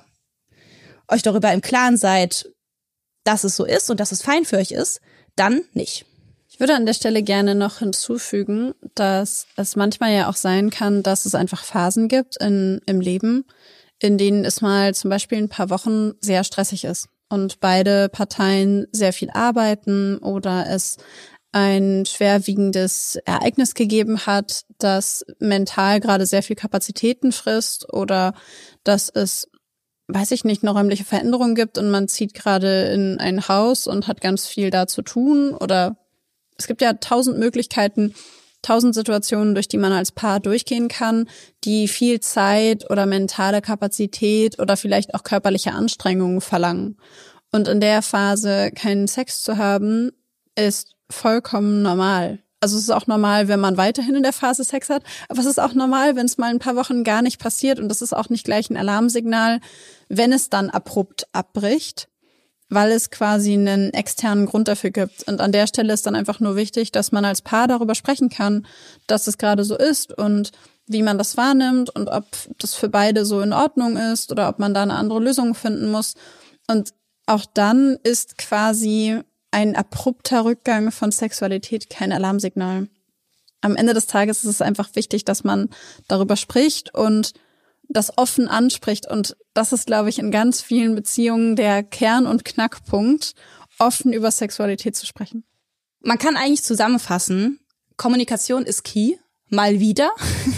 euch darüber im Klaren seid, dass es so ist und dass es fein für euch ist, dann nicht. Ich würde an der Stelle gerne noch hinzufügen, dass es manchmal ja auch sein kann, dass es einfach Phasen gibt im Leben, in denen es mal zum Beispiel ein paar Wochen sehr stressig ist und beide Parteien sehr viel arbeiten oder es ein schwerwiegendes Ereignis gegeben hat, das mental gerade sehr viel Kapazitäten frisst oder dass es, weiß ich nicht, eine räumliche Veränderung gibt und man zieht gerade in ein Haus und hat ganz viel da zu tun oder es gibt ja 1000 Möglichkeiten, 1000 Situationen, durch die man als Paar durchgehen kann, die viel Zeit oder mentale Kapazität oder vielleicht auch körperliche Anstrengungen verlangen. Und in der Phase keinen Sex zu haben, ist vollkommen normal. Also es ist auch normal, wenn man weiterhin in der Phase Sex hat, aber es ist auch normal, wenn es mal ein paar Wochen gar nicht passiert und das ist auch nicht gleich ein Alarmsignal, wenn es dann abrupt abbricht, weil es quasi einen externen Grund dafür gibt. Und an der Stelle ist dann einfach nur wichtig, dass man als Paar darüber sprechen kann, dass es gerade so ist und wie man das wahrnimmt und ob das für beide so in Ordnung ist oder ob man da eine andere Lösung finden muss. Und auch dann ist quasi ein abrupter Rückgang von Sexualität kein Alarmsignal. Am Ende des Tages ist es einfach wichtig, dass man darüber spricht und das offen anspricht. Und das ist, glaube ich, in ganz vielen Beziehungen der Kern- und Knackpunkt, offen über Sexualität zu sprechen. Man kann eigentlich zusammenfassen, Kommunikation ist key, mal wieder.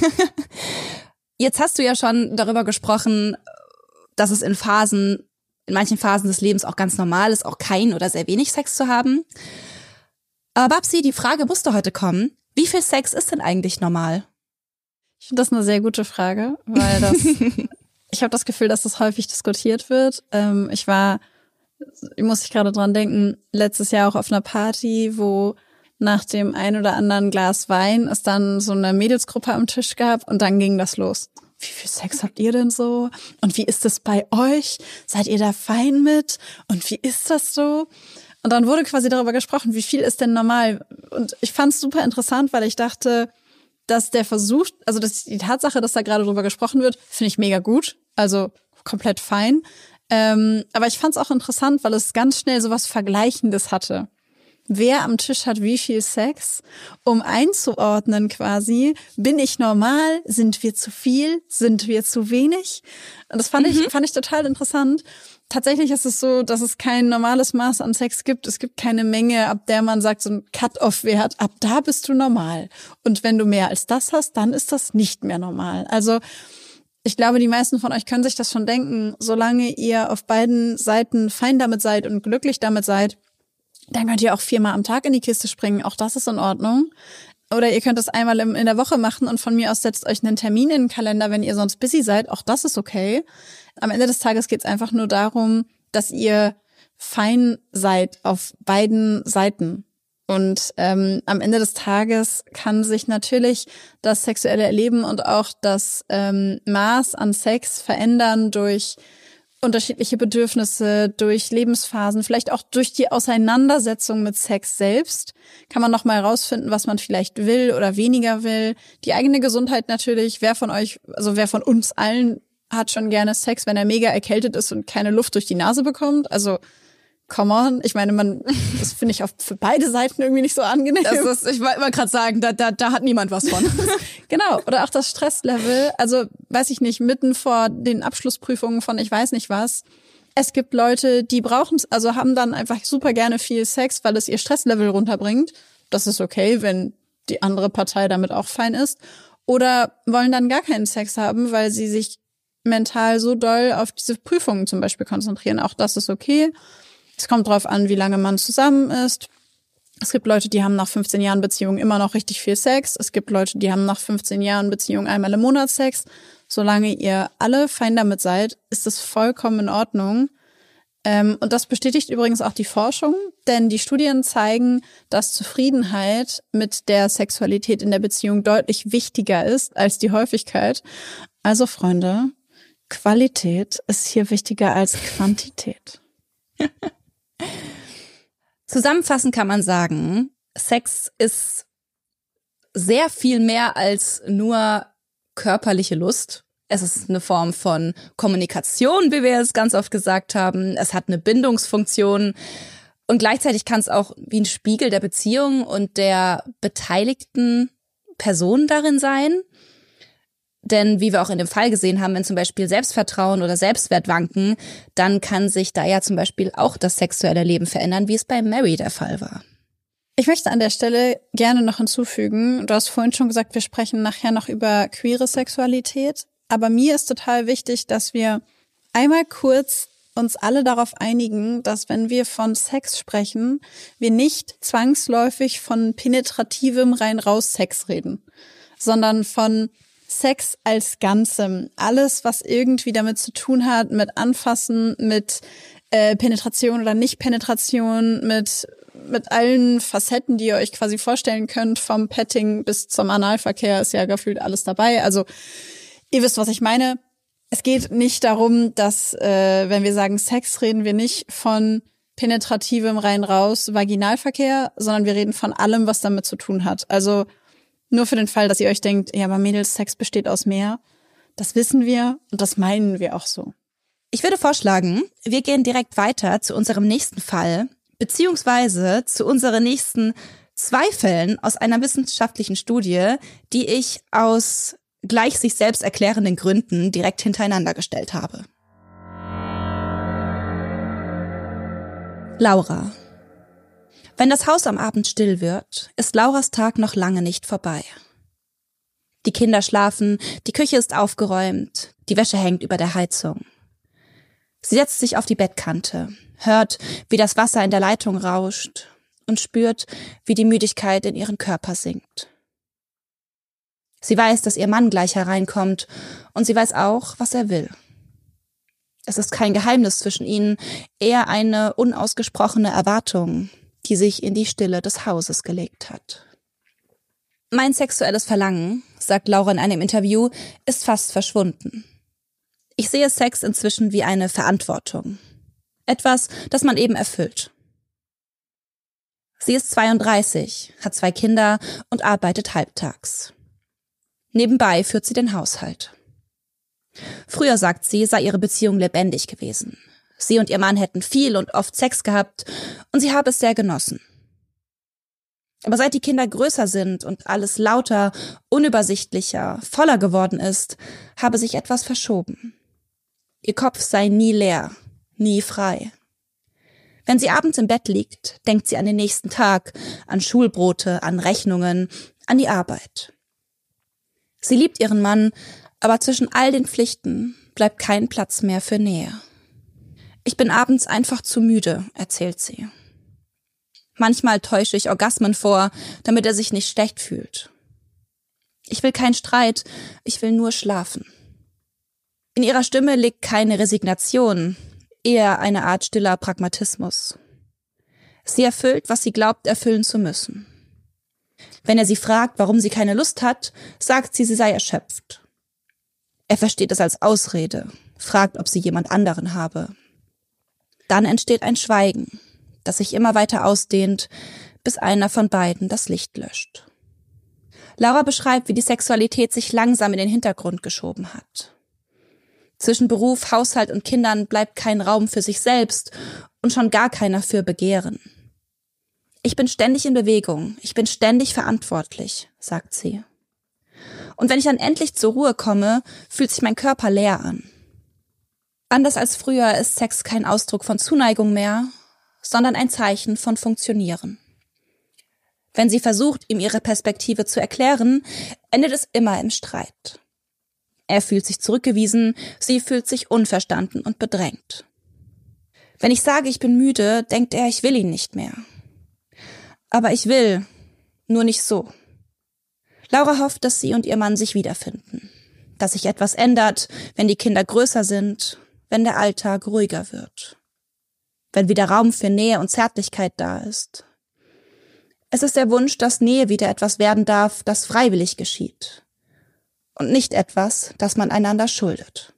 Jetzt hast du ja schon darüber gesprochen, dass es in manchen Phasen des Lebens auch ganz normal ist, auch kein oder sehr wenig Sex zu haben. Aber Babsi, die Frage musste heute kommen, wie viel Sex ist denn eigentlich normal? Ich finde das eine sehr gute Frage, weil ich habe das Gefühl, dass das häufig diskutiert wird. Ich muss gerade dran denken, letztes Jahr auch auf einer Party, wo nach dem ein oder anderen Glas Wein es dann so eine Mädelsgruppe am Tisch gab und dann ging das los. Wie viel Sex habt ihr denn so? Und wie ist das bei euch? Seid ihr da fein mit? Und wie ist das so? Und dann wurde quasi darüber gesprochen, wie viel ist denn normal? Und ich fand es super interessant, weil ich dachte, dass der Versuch, also die Tatsache, dass da gerade drüber gesprochen wird, finde ich mega gut. Also komplett fein. Aber ich fand es auch interessant, weil es ganz schnell sowas Vergleichendes hatte. Wer am Tisch hat wie viel Sex, um einzuordnen quasi, bin ich normal, sind wir zu viel, sind wir zu wenig? Und das fand ich total interessant. Tatsächlich ist es so, dass es kein normales Maß an Sex gibt. Es gibt keine Menge, ab der man sagt, so ein Cut-off-Wert, ab da bist du normal. Und wenn du mehr als das hast, dann ist das nicht mehr normal. Also Ich glaube, die meisten von euch können sich das schon denken. Solange ihr auf beiden Seiten fein damit seid und glücklich damit seid, dann könnt ihr auch 4-mal am Tag in die Kiste springen. Auch das ist in Ordnung. Oder ihr könnt es einmal in der Woche machen und von mir aus setzt euch einen Termin in den Kalender, wenn ihr sonst busy seid. Auch das ist okay. Am Ende des Tages geht es einfach nur darum, dass ihr fein seid auf beiden Seiten. Und am Ende des Tages kann sich natürlich das sexuelle Erleben und auch das Maß an Sex verändern durch unterschiedliche Bedürfnisse, durch Lebensphasen, vielleicht auch durch die Auseinandersetzung mit Sex selbst. Kann man nochmal rausfinden, was man vielleicht will oder weniger will. Die eigene Gesundheit natürlich. Wer von uns allen hat schon gerne Sex, wenn er mega erkältet ist und keine Luft durch die Nase bekommt? Also come on, ich meine, das finde ich auch für beide Seiten irgendwie nicht so angenehm. Ich wollte mal gerade sagen, da hat niemand was von. Genau, oder auch das Stresslevel, also weiß ich nicht, mitten vor den Abschlussprüfungen von ich weiß nicht was. Es gibt Leute, die haben dann einfach super gerne viel Sex, weil es ihr Stresslevel runterbringt. Das ist okay, wenn die andere Partei damit auch fein ist. Oder wollen dann gar keinen Sex haben, weil sie sich mental so doll auf diese Prüfungen zum Beispiel konzentrieren. Auch das ist okay. Es kommt drauf an, wie lange man zusammen ist. Es gibt Leute, die haben nach 15 Jahren Beziehung immer noch richtig viel Sex. Es gibt Leute, die haben nach 15 Jahren Beziehung einmal im Monat Sex. Solange ihr alle fein damit seid, ist es vollkommen in Ordnung. Und das bestätigt übrigens auch die Forschung, denn die Studien zeigen, dass Zufriedenheit mit der Sexualität in der Beziehung deutlich wichtiger ist als die Häufigkeit. Also Freunde, Qualität ist hier wichtiger als Quantität. Zusammenfassend kann man sagen, Sex ist sehr viel mehr als nur körperliche Lust. Es ist eine Form von Kommunikation, wie wir es ganz oft gesagt haben. Es hat eine Bindungsfunktion und gleichzeitig kann es auch wie ein Spiegel der Beziehung und der beteiligten Personen darin sein. Denn wie wir auch in dem Fall gesehen haben, wenn zum Beispiel Selbstvertrauen oder Selbstwert wanken, dann kann sich da ja zum Beispiel auch das sexuelle Leben verändern, wie es bei Mary der Fall war. Ich möchte an der Stelle gerne noch hinzufügen, du hast vorhin schon gesagt, wir sprechen nachher noch über queere Sexualität, aber mir ist total wichtig, dass wir einmal kurz uns alle darauf einigen, dass wenn wir von Sex sprechen, wir nicht zwangsläufig von penetrativem Rein-Raus-Sex reden, sondern von Sex als Ganzem. Alles, was irgendwie damit zu tun hat, mit Anfassen, mit Penetration oder Nicht-Penetration, mit allen Facetten, die ihr euch quasi vorstellen könnt, vom Petting bis zum Analverkehr ist ja gefühlt alles dabei. Also ihr wisst, was ich meine. Es geht nicht darum, dass, wenn wir sagen Sex, reden wir nicht von penetrativem Rein-Raus Vaginalverkehr, sondern wir reden von allem, was damit zu tun hat. Also nur für den Fall, dass ihr euch denkt, ja, aber Mädels, Sex besteht aus mehr. Das wissen wir und das meinen wir auch so. Ich würde vorschlagen, wir gehen direkt weiter zu unserem nächsten Fall, beziehungsweise zu unseren nächsten 2 Fällen aus einer wissenschaftlichen Studie, die ich aus gleich sich selbst erklärenden Gründen direkt hintereinander gestellt habe. Laura. Wenn das Haus am Abend still wird, ist Lauras Tag noch lange nicht vorbei. Die Kinder schlafen, die Küche ist aufgeräumt, die Wäsche hängt über der Heizung. Sie setzt sich auf die Bettkante, hört, wie das Wasser in der Leitung rauscht und spürt, wie die Müdigkeit in ihren Körper sinkt. Sie weiß, dass ihr Mann gleich hereinkommt und sie weiß auch, was er will. Es ist kein Geheimnis zwischen ihnen, eher eine unausgesprochene Erwartung, die sich in die Stille des Hauses gelegt hat. Mein sexuelles Verlangen, sagt Laura in einem Interview, ist fast verschwunden. Ich sehe Sex inzwischen wie eine Verantwortung. Etwas, das man eben erfüllt. Sie ist 32, hat 2 Kinder und arbeitet halbtags. Nebenbei führt sie den Haushalt. Früher, sagt sie, sei ihre Beziehung lebendig gewesen. Sie und ihr Mann hätten viel und oft Sex gehabt und sie habe es sehr genossen. Aber seit die Kinder größer sind und alles lauter, unübersichtlicher, voller geworden ist, habe sich etwas verschoben. Ihr Kopf sei nie leer, nie frei. Wenn sie abends im Bett liegt, denkt sie an den nächsten Tag, an Schulbrote, an Rechnungen, an die Arbeit. Sie liebt ihren Mann, Aber zwischen all den Pflichten bleibt kein Platz mehr für Nähe. Ich bin abends einfach zu müde, erzählt sie. Manchmal täusche ich Orgasmen vor, damit er sich nicht schlecht fühlt. Ich will keinen Streit, ich will nur schlafen. In ihrer Stimme liegt keine Resignation, eher eine Art stiller Pragmatismus. Sie erfüllt, was sie glaubt, erfüllen zu müssen. Wenn er sie fragt, warum sie keine Lust hat, sagt sie, sie sei erschöpft. Er versteht es als Ausrede, fragt, ob sie jemand anderen habe. Dann entsteht ein Schweigen, das sich immer weiter ausdehnt, bis einer von beiden das Licht löscht. Laura beschreibt, wie die Sexualität sich langsam in den Hintergrund geschoben hat. Zwischen Beruf, Haushalt und Kindern bleibt kein Raum für sich selbst und schon gar keiner für Begehren. Ich bin ständig in Bewegung, ich bin ständig verantwortlich, sagt sie. Und wenn ich dann endlich zur Ruhe komme, fühlt sich mein Körper leer an. Anders als früher ist Sex kein Ausdruck von Zuneigung mehr, sondern ein Zeichen von Funktionieren. Wenn sie versucht, ihm ihre Perspektive zu erklären, endet es immer im Streit. Er fühlt sich zurückgewiesen, sie fühlt sich unverstanden und bedrängt. Wenn ich sage, ich bin müde, denkt er, ich will ihn nicht mehr. Aber ich will, nur nicht so. Laura hofft, dass sie und ihr Mann sich wiederfinden. Dass sich etwas ändert, wenn die Kinder größer sind, wenn der Alltag ruhiger wird. Wenn wieder Raum für Nähe und Zärtlichkeit da ist. Es ist der Wunsch, dass Nähe wieder etwas werden darf, das freiwillig geschieht. Und nicht etwas, das man einander schuldet.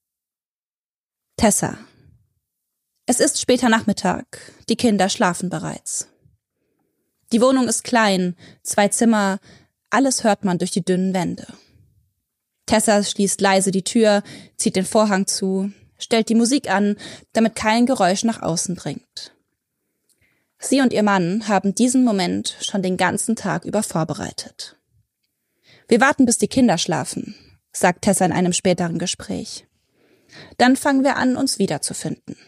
Tessa. Es ist später Nachmittag. Die Kinder schlafen bereits. Die Wohnung ist klein, 2 Zimmer, alles hört man durch die dünnen Wände. Tessa schließt leise die Tür, zieht den Vorhang zu, stellt die Musik an, damit kein Geräusch nach außen dringt. Sie und ihr Mann haben diesen Moment schon den ganzen Tag über vorbereitet. Wir warten, bis die Kinder schlafen, sagt Tessa in einem späteren Gespräch. Dann fangen wir an, uns wiederzufinden.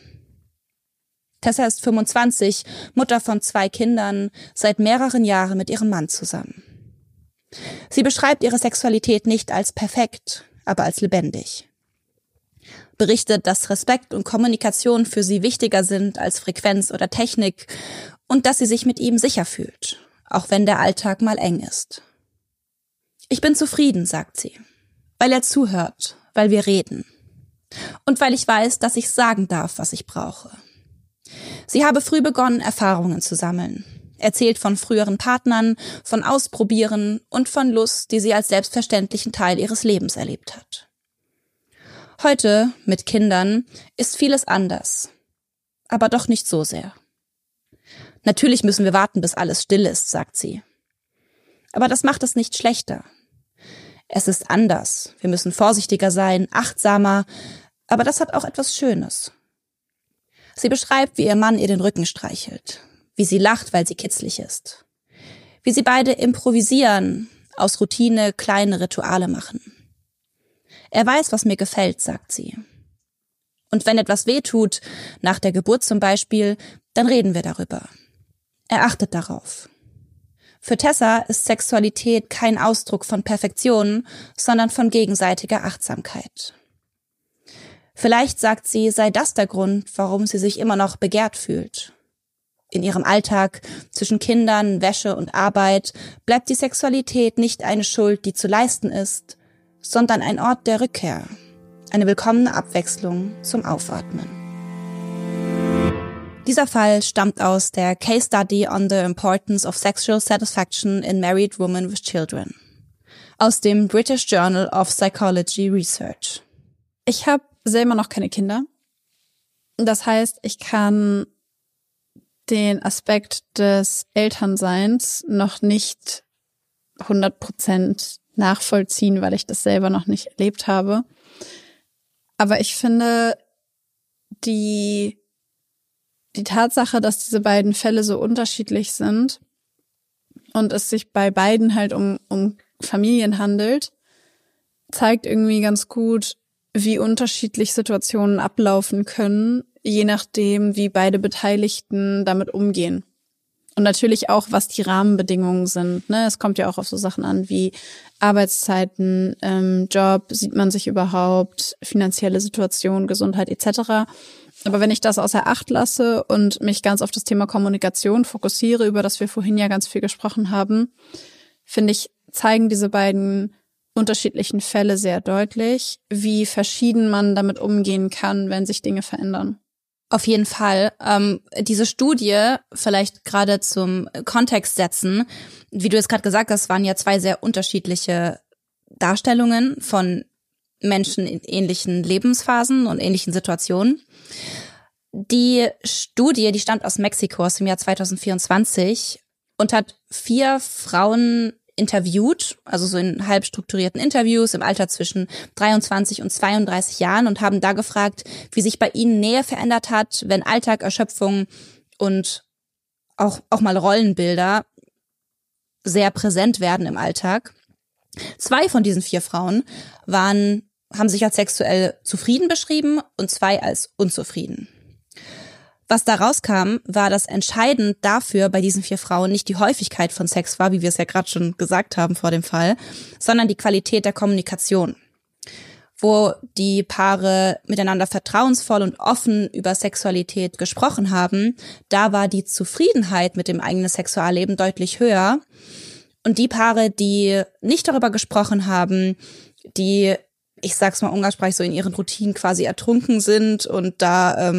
Tessa ist 25, Mutter von 2 Kindern, seit mehreren Jahren mit ihrem Mann zusammen. Sie beschreibt ihre Sexualität nicht als perfekt, aber als lebendig. Berichtet, dass Respekt und Kommunikation für sie wichtiger sind als Frequenz oder Technik und dass sie sich mit ihm sicher fühlt, auch wenn der Alltag mal eng ist. Ich bin zufrieden, sagt sie, weil er zuhört, weil wir reden und weil ich weiß, dass ich sagen darf, was ich brauche. Sie habe früh begonnen, Erfahrungen zu sammeln, erzählt von früheren Partnern, von Ausprobieren und von Lust, die sie als selbstverständlichen Teil ihres Lebens erlebt hat. Heute, mit Kindern, ist vieles anders, aber doch nicht so sehr. Natürlich müssen wir warten, bis alles still ist, sagt sie. Aber das macht es nicht schlechter. Es ist anders, wir müssen vorsichtiger sein, achtsamer, aber das hat auch etwas Schönes. Sie beschreibt, wie ihr Mann ihr den Rücken streichelt, wie sie lacht, weil sie kitzlig ist, wie sie beide improvisieren, aus Routine kleine Rituale machen. Er weiß, was mir gefällt, sagt sie. Und wenn etwas wehtut, nach der Geburt zum Beispiel, dann reden wir darüber. Er achtet darauf. Für Tessa ist Sexualität kein Ausdruck von Perfektion, sondern von gegenseitiger Achtsamkeit. Vielleicht, sagt sie, sei das der Grund, warum sie sich immer noch begehrt fühlt. In ihrem Alltag zwischen Kindern, Wäsche und Arbeit bleibt die Sexualität nicht eine Schuld, die zu leisten ist, sondern ein Ort der Rückkehr, eine willkommene Abwechslung zum Aufatmen. Dieser Fall stammt aus der Case Study on the Importance of Sexual Satisfaction in Married Women with Children aus dem British Journal of Psychology Research. Ich habe selber noch keine Kinder. Das heißt, ich kann den Aspekt des Elternseins noch nicht 100% nachvollziehen, weil ich das selber noch nicht erlebt habe. Aber ich finde, die Tatsache, dass diese beiden Fälle so unterschiedlich sind und es sich bei beiden halt um Familien handelt, zeigt irgendwie ganz gut, wie unterschiedlich Situationen ablaufen können, je nachdem, wie beide Beteiligten damit umgehen. Und natürlich auch, was die Rahmenbedingungen sind. Ne? Es kommt ja auch auf so Sachen an wie Arbeitszeiten, Job, sieht man sich überhaupt, finanzielle Situation, Gesundheit etc. Aber wenn ich das außer Acht lasse und mich ganz auf das Thema Kommunikation fokussiere, über das wir vorhin ja ganz viel gesprochen haben, finde ich, zeigen diese beiden unterschiedlichen Fälle sehr deutlich, wie verschieden man damit umgehen kann, wenn sich Dinge verändern. Auf jeden Fall. Diese Studie, vielleicht gerade zum Kontext setzen, wie du jetzt gerade gesagt hast, waren ja zwei sehr unterschiedliche Darstellungen von Menschen in ähnlichen Lebensphasen und ähnlichen Situationen. Die Studie, die stammt aus Mexiko aus dem Jahr 2024 und hat 4 Frauen interviewt, also so in halb strukturierten Interviews im Alter zwischen 23 und 32 Jahren und haben da gefragt, wie sich bei ihnen Nähe verändert hat, wenn Alltag, Erschöpfung und auch mal Rollenbilder sehr präsent werden im Alltag. 2 von diesen 4 Frauen haben sich als sexuell zufrieden beschrieben und 2 als unzufrieden. Was da rauskam, war, dass entscheidend dafür bei diesen 4 Frauen nicht die Häufigkeit von Sex war, wie wir es ja gerade schon gesagt haben vor dem Fall, sondern die Qualität der Kommunikation. Wo die Paare miteinander vertrauensvoll und offen über Sexualität gesprochen haben, da war die Zufriedenheit mit dem eigenen Sexualleben deutlich höher. Und die Paare, die nicht darüber gesprochen haben, die, ich sag's mal umgangssprachlich, so in ihren Routinen quasi ertrunken sind und da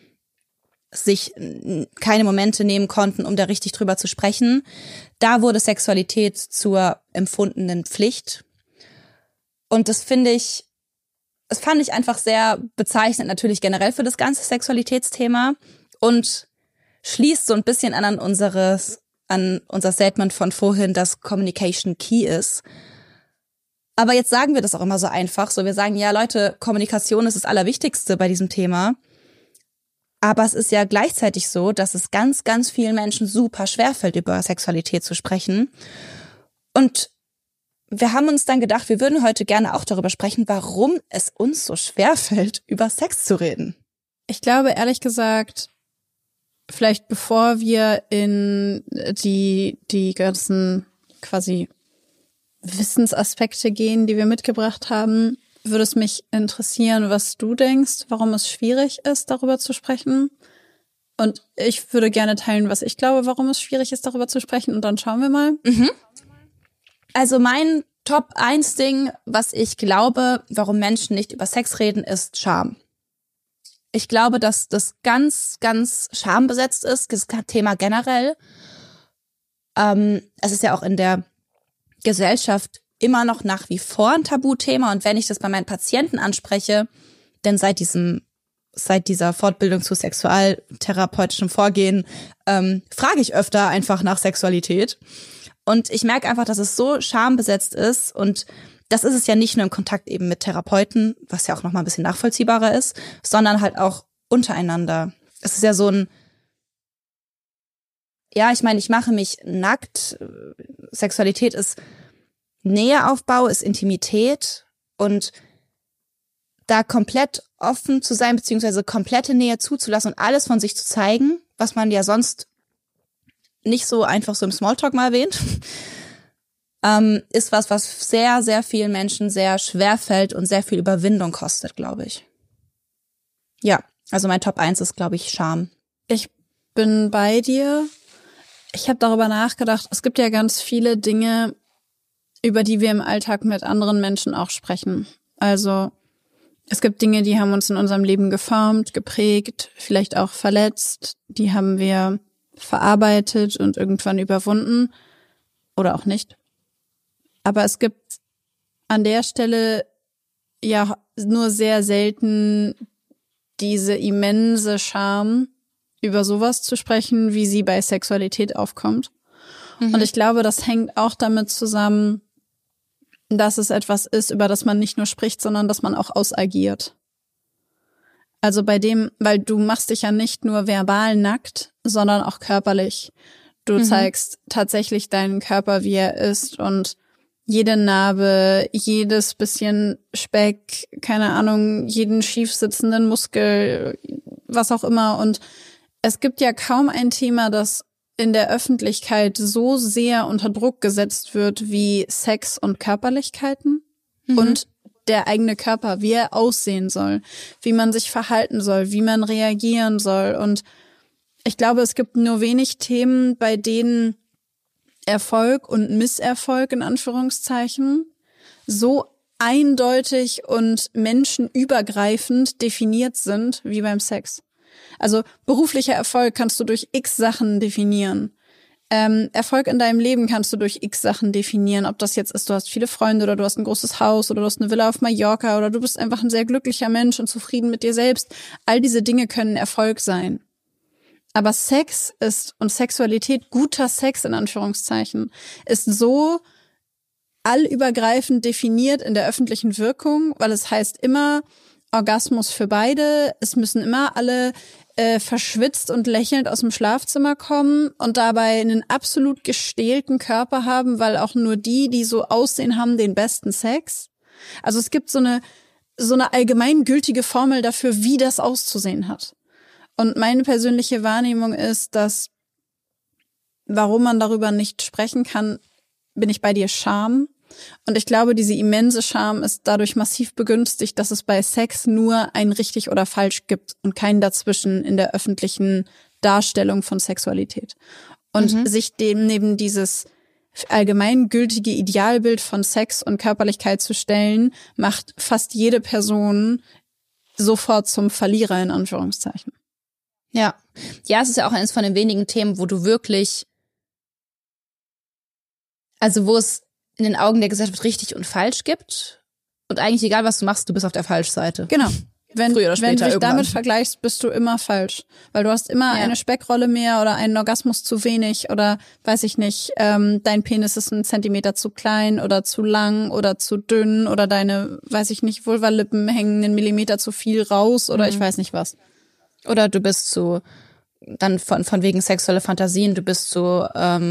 sich keine Momente nehmen konnten, um da richtig drüber zu sprechen. Da wurde Sexualität zur empfundenen Pflicht. Und das fand ich einfach sehr bezeichnend, natürlich generell für das ganze Sexualitätsthema und schließt so ein bisschen an unser Statement von vorhin, dass Communication key ist. Aber jetzt sagen wir das auch immer so einfach. So, wir sagen, ja Leute, Kommunikation ist das Allerwichtigste bei diesem Thema. Aber es ist ja gleichzeitig so, dass es ganz, ganz vielen Menschen super schwerfällt, über Sexualität zu sprechen. Und wir haben uns dann gedacht, wir würden heute gerne auch darüber sprechen, warum es uns so schwerfällt, über Sex zu reden. Ich glaube, ehrlich gesagt, vielleicht bevor wir in die ganzen quasi Wissensaspekte gehen, die wir mitgebracht haben, würde es mich interessieren, was du denkst, warum es schwierig ist, darüber zu sprechen. Und ich würde gerne teilen, was ich glaube, warum es schwierig ist, darüber zu sprechen. Und dann schauen wir mal. Mhm. Also mein Top-1-Ding, was ich glaube, warum Menschen nicht über Sex reden, ist Scham. Ich glaube, dass das ganz, ganz schambesetzt ist, das Thema generell. Es ist ja auch in der Gesellschaft immer noch nach wie vor ein Tabuthema. Und wenn ich das bei meinen Patienten anspreche, denn seit dieser Fortbildung zu sexualtherapeutischem Vorgehen frage ich öfter einfach nach Sexualität. Und ich merke einfach, dass es so schambesetzt ist. Und das ist es ja nicht nur im Kontakt eben mit Therapeuten, was ja auch noch mal ein bisschen nachvollziehbarer ist, sondern halt auch untereinander. Es ist ja so ein, ja, ich meine, ich mache mich nackt. Sexualität ist Näheaufbau, ist Intimität und da komplett offen zu sein, beziehungsweise komplette Nähe zuzulassen und alles von sich zu zeigen, was man ja sonst nicht so einfach so im Smalltalk mal erwähnt, ist was sehr, sehr vielen Menschen sehr schwer fällt und sehr viel Überwindung kostet, glaube ich. Ja, also mein Top 1 ist, glaube ich, Scham. Ich bin bei dir. Ich habe darüber nachgedacht, es gibt ja ganz viele Dinge, über die wir im Alltag mit anderen Menschen auch sprechen. Also es gibt Dinge, die haben uns in unserem Leben geformt, geprägt, vielleicht auch verletzt. Die haben wir verarbeitet und irgendwann überwunden oder auch nicht. Aber es gibt an der Stelle ja nur sehr selten diese immense Scham, über sowas zu sprechen, wie sie bei Sexualität aufkommt. Mhm. Und ich glaube, das hängt auch damit zusammen, dass es etwas ist, über das man nicht nur spricht, sondern dass man auch ausagiert. Also weil du machst dich ja nicht nur verbal nackt, sondern auch körperlich. Du zeigst tatsächlich deinen Körper, wie er ist und jede Narbe, jedes bisschen Speck, keine Ahnung, jeden schief sitzenden Muskel, was auch immer. Und es gibt ja kaum ein Thema, das in der Öffentlichkeit so sehr unter Druck gesetzt wird wie Sex und Körperlichkeiten und der eigene Körper, wie er aussehen soll, wie man sich verhalten soll, wie man reagieren soll. Und ich glaube, es gibt nur wenig Themen, bei denen Erfolg und Misserfolg in Anführungszeichen so eindeutig und menschenübergreifend definiert sind wie beim Sex. Also beruflicher Erfolg kannst du durch x Sachen definieren. Erfolg in deinem Leben kannst du durch x Sachen definieren. Ob das jetzt ist, du hast viele Freunde oder du hast ein großes Haus oder du hast eine Villa auf Mallorca oder du bist einfach ein sehr glücklicher Mensch und zufrieden mit dir selbst. All diese Dinge können Erfolg sein. Aber Sex ist und Sexualität, guter Sex in Anführungszeichen, ist so allübergreifend definiert in der öffentlichen Wirkung, weil es heißt immer Orgasmus für beide. Es müssen immer alle verschwitzt und lächelnd aus dem Schlafzimmer kommen und dabei einen absolut gestählten Körper haben, weil auch nur die so aussehen, haben den besten Sex. Also es gibt so eine allgemeingültige Formel dafür, wie das auszusehen hat. Und meine persönliche Wahrnehmung ist, dass, warum man darüber nicht sprechen kann, bin ich bei dir, Scham. Und ich glaube, diese immense Scham ist dadurch massiv begünstigt, dass es bei Sex nur ein richtig oder falsch gibt und kein Dazwischen in der öffentlichen Darstellung von Sexualität. Und sich dem neben dieses allgemeingültige Idealbild von Sex und Körperlichkeit zu stellen, macht fast jede Person sofort zum Verlierer in Anführungszeichen. Ja, es ist ja auch eines von den wenigen Themen, wo du wirklich, also wo es in den Augen der Gesellschaft richtig und falsch gibt und eigentlich egal, was du machst, du bist auf der Falschseite. Genau. Wenn du dich irgendwann damit vergleichst, bist du immer falsch. Weil du hast immer eine Speckrolle mehr oder einen Orgasmus zu wenig oder, weiß ich nicht, dein Penis ist 1 Zentimeter zu klein oder zu lang oder zu dünn oder deine, weiß ich nicht, Vulvalippen hängen 1 Millimeter zu viel raus oder ich weiß nicht was. Oder du bist so, dann von wegen sexuelle Fantasien, du bist so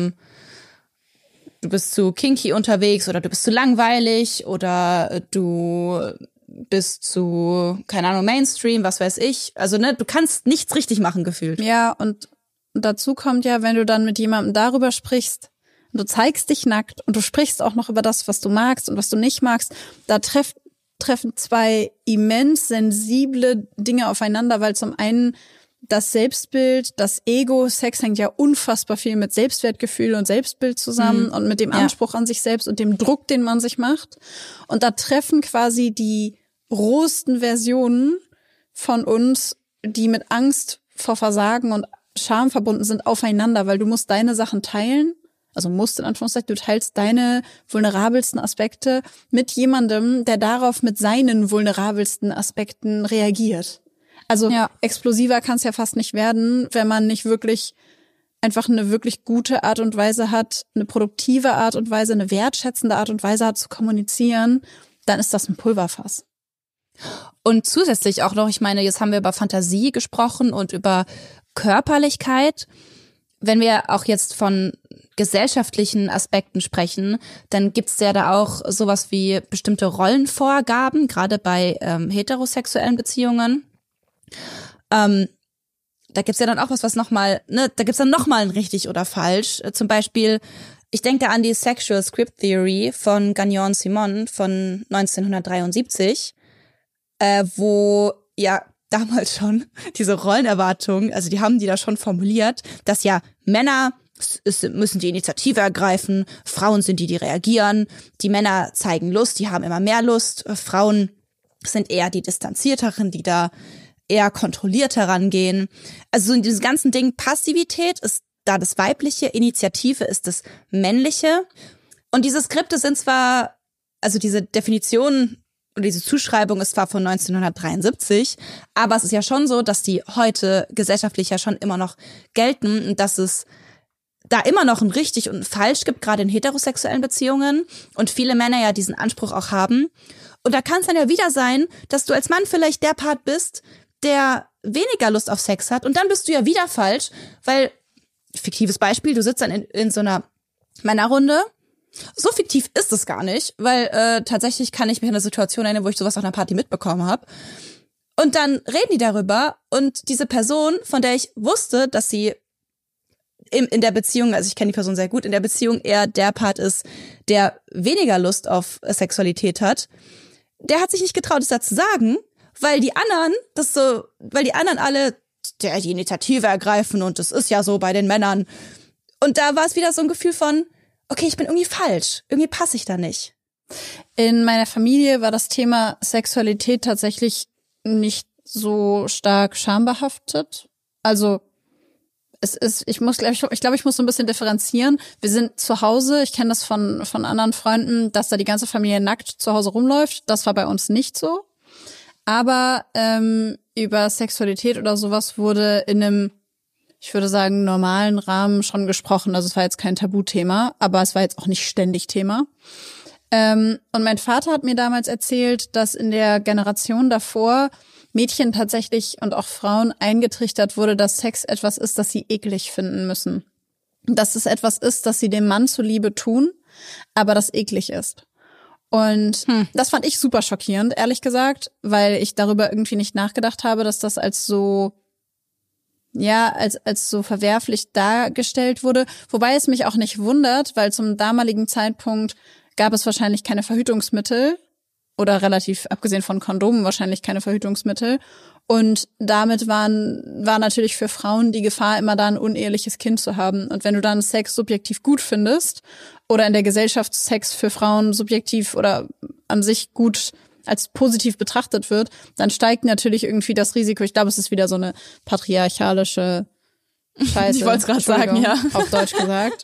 kinky unterwegs oder du bist zu langweilig oder du bist zu, keine Ahnung, Mainstream, was weiß ich. Also, ne, du kannst nichts richtig machen, gefühlt. Ja, und dazu kommt ja, wenn du dann mit jemandem darüber sprichst, und du zeigst dich nackt und du sprichst auch noch über das, was du magst und was du nicht magst, da treffen 2 immens sensible Dinge aufeinander, weil zum einen das Selbstbild, das Ego, Sex hängt ja unfassbar viel mit Selbstwertgefühl und Selbstbild zusammen und mit dem Anspruch an sich selbst und dem Druck, den man sich macht. Und da treffen quasi die rohesten Versionen von uns, die mit Angst vor Versagen und Scham verbunden sind, aufeinander, weil du musst deine Sachen teilen. Also musst in Anführungszeichen, du teilst deine vulnerabelsten Aspekte mit jemandem, der darauf mit seinen vulnerabelsten Aspekten reagiert. Also explosiver kann es ja fast nicht werden, wenn man nicht wirklich einfach eine wirklich gute Art und Weise hat, eine produktive Art und Weise, eine wertschätzende Art und Weise hat zu kommunizieren, dann ist das ein Pulverfass. Und zusätzlich auch noch, ich meine, jetzt haben wir über Fantasie gesprochen und über Körperlichkeit. Wenn wir auch jetzt von gesellschaftlichen Aspekten sprechen, dann gibt's ja da auch sowas wie bestimmte Rollenvorgaben, gerade bei heterosexuellen Beziehungen. Da gibt's ja dann auch was nochmal, ne, da gibt's dann nochmal ein richtig oder falsch. Zum Beispiel, ich denke da an die Sexual Script Theory von Gagnon Simon von 1973, wo ja damals schon diese Rollenerwartungen, also die haben die da schon formuliert, dass ja Männer müssen die Initiative ergreifen, Frauen sind die reagieren, die Männer zeigen Lust, die haben immer mehr Lust, Frauen sind eher die Distanzierteren, die da eher kontrolliert herangehen. Also so in diesem ganzen Ding, Passivität ist da das Weibliche, Initiative ist das Männliche. Und diese Skripte sind zwar, also diese Definition und diese Zuschreibung ist zwar von 1973, aber es ist ja schon so, dass die heute gesellschaftlich ja schon immer noch gelten und dass es da immer noch ein richtig und ein falsch gibt, gerade in heterosexuellen Beziehungen und viele Männer ja diesen Anspruch auch haben. Und da kann es dann ja wieder sein, dass du als Mann vielleicht der Part bist, der weniger Lust auf Sex hat und dann bist du ja wieder falsch, weil, fiktives Beispiel, du sitzt dann in so einer Männerrunde. So fiktiv ist es gar nicht, weil tatsächlich kann ich mich an eine Situation erinnern, wo ich sowas auf einer Party mitbekommen habe. Und dann reden die darüber und diese Person, von der ich wusste, dass sie in der Beziehung, also ich kenne die Person sehr gut, in der Beziehung eher der Part ist, der weniger Lust auf Sexualität hat, der hat sich nicht getraut, es da zu sagen, weil die anderen alle die Initiative ergreifen und das ist ja so bei den Männern. Und da war es wieder so ein Gefühl von, okay, ich bin irgendwie falsch, irgendwie passe ich da nicht. In meiner Familie war das Thema Sexualität tatsächlich nicht so stark schambehaftet. Also ich glaube, ich muss so ein bisschen differenzieren. Wir sind zu Hause, ich kenne das von anderen Freunden, dass da die ganze Familie nackt zu Hause rumläuft. Das war bei uns nicht so. Aber über Sexualität oder sowas wurde in einem, ich würde sagen, normalen Rahmen schon gesprochen. Also es war jetzt kein Tabuthema, aber es war jetzt auch nicht ständig Thema. Und mein Vater hat mir damals erzählt, dass in der Generation davor Mädchen tatsächlich und auch Frauen eingetrichtert wurde, dass Sex etwas ist, das sie eklig finden müssen. Dass es etwas ist, das sie dem Mann zuliebe tun, aber das eklig ist. Und das fand ich super schockierend, ehrlich gesagt, weil ich darüber irgendwie nicht nachgedacht habe, dass das als so verwerflich dargestellt wurde. Wobei es mich auch nicht wundert, weil zum damaligen Zeitpunkt gab es wahrscheinlich keine Verhütungsmittel oder relativ, abgesehen von Kondomen, wahrscheinlich keine Verhütungsmittel. Und damit war natürlich für Frauen die Gefahr immer da, ein uneheliches Kind zu haben. Und wenn du dann Sex subjektiv gut findest oder in der Gesellschaft Sex für Frauen subjektiv oder an sich gut als positiv betrachtet wird, dann steigt natürlich irgendwie das Risiko. Ich glaube, es ist wieder so eine patriarchalische Scheiße. Ich wollte es gerade sagen, ja. Auf Deutsch gesagt.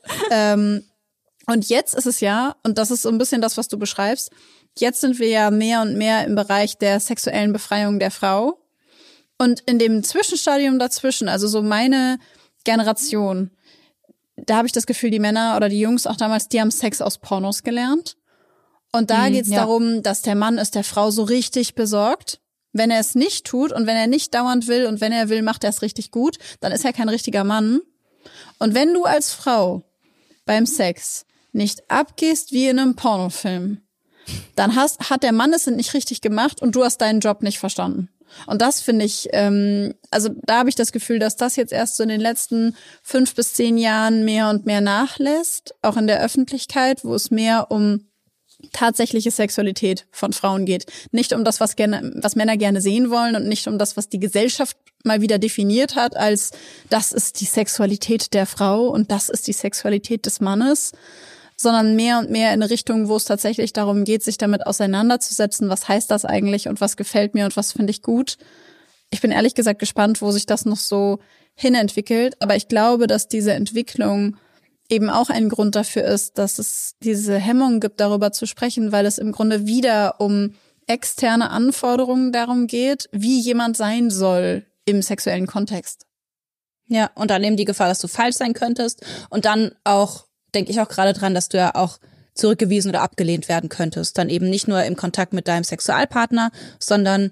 Und jetzt ist es ja, und das ist so ein bisschen das, was du beschreibst, jetzt sind wir ja mehr und mehr im Bereich der sexuellen Befreiung der Frau. Und in dem Zwischenstadium dazwischen, also so meine Generation, da habe ich das Gefühl, die Männer oder die Jungs auch damals, die haben Sex aus Pornos gelernt. Und da geht's darum, dass der Mann ist der Frau so richtig besorgt. Wenn er es nicht tut und wenn er nicht dauernd will und wenn er will, macht er es richtig gut, dann ist er kein richtiger Mann. Und wenn du als Frau beim Sex nicht abgehst wie in einem Pornofilm, dann hat der Mann es nicht richtig gemacht und du hast deinen Job nicht verstanden. Und das finde ich, also da habe ich das Gefühl, dass das jetzt erst so in den letzten 5 bis 10 Jahren mehr und mehr nachlässt, auch in der Öffentlichkeit, wo es mehr um tatsächliche Sexualität von Frauen geht. Nicht um das, was Männer gerne sehen wollen und nicht um das, was die Gesellschaft mal wieder definiert hat, als das ist die Sexualität der Frau und das ist die Sexualität des Mannes, sondern mehr und mehr in eine Richtung, wo es tatsächlich darum geht, sich damit auseinanderzusetzen, was heißt das eigentlich und was gefällt mir und was finde ich gut. Ich bin ehrlich gesagt gespannt, wo sich das noch so hinentwickelt, aber ich glaube, dass diese Entwicklung eben auch ein Grund dafür ist, dass es diese Hemmung gibt, darüber zu sprechen, weil es im Grunde wieder um externe Anforderungen darum geht, wie jemand sein soll im sexuellen Kontext. Ja, und dann eben die Gefahr, dass du falsch sein könntest und dann auch, denke ich auch gerade dran, dass du ja auch zurückgewiesen oder abgelehnt werden könntest. Dann eben nicht nur im Kontakt mit deinem Sexualpartner, sondern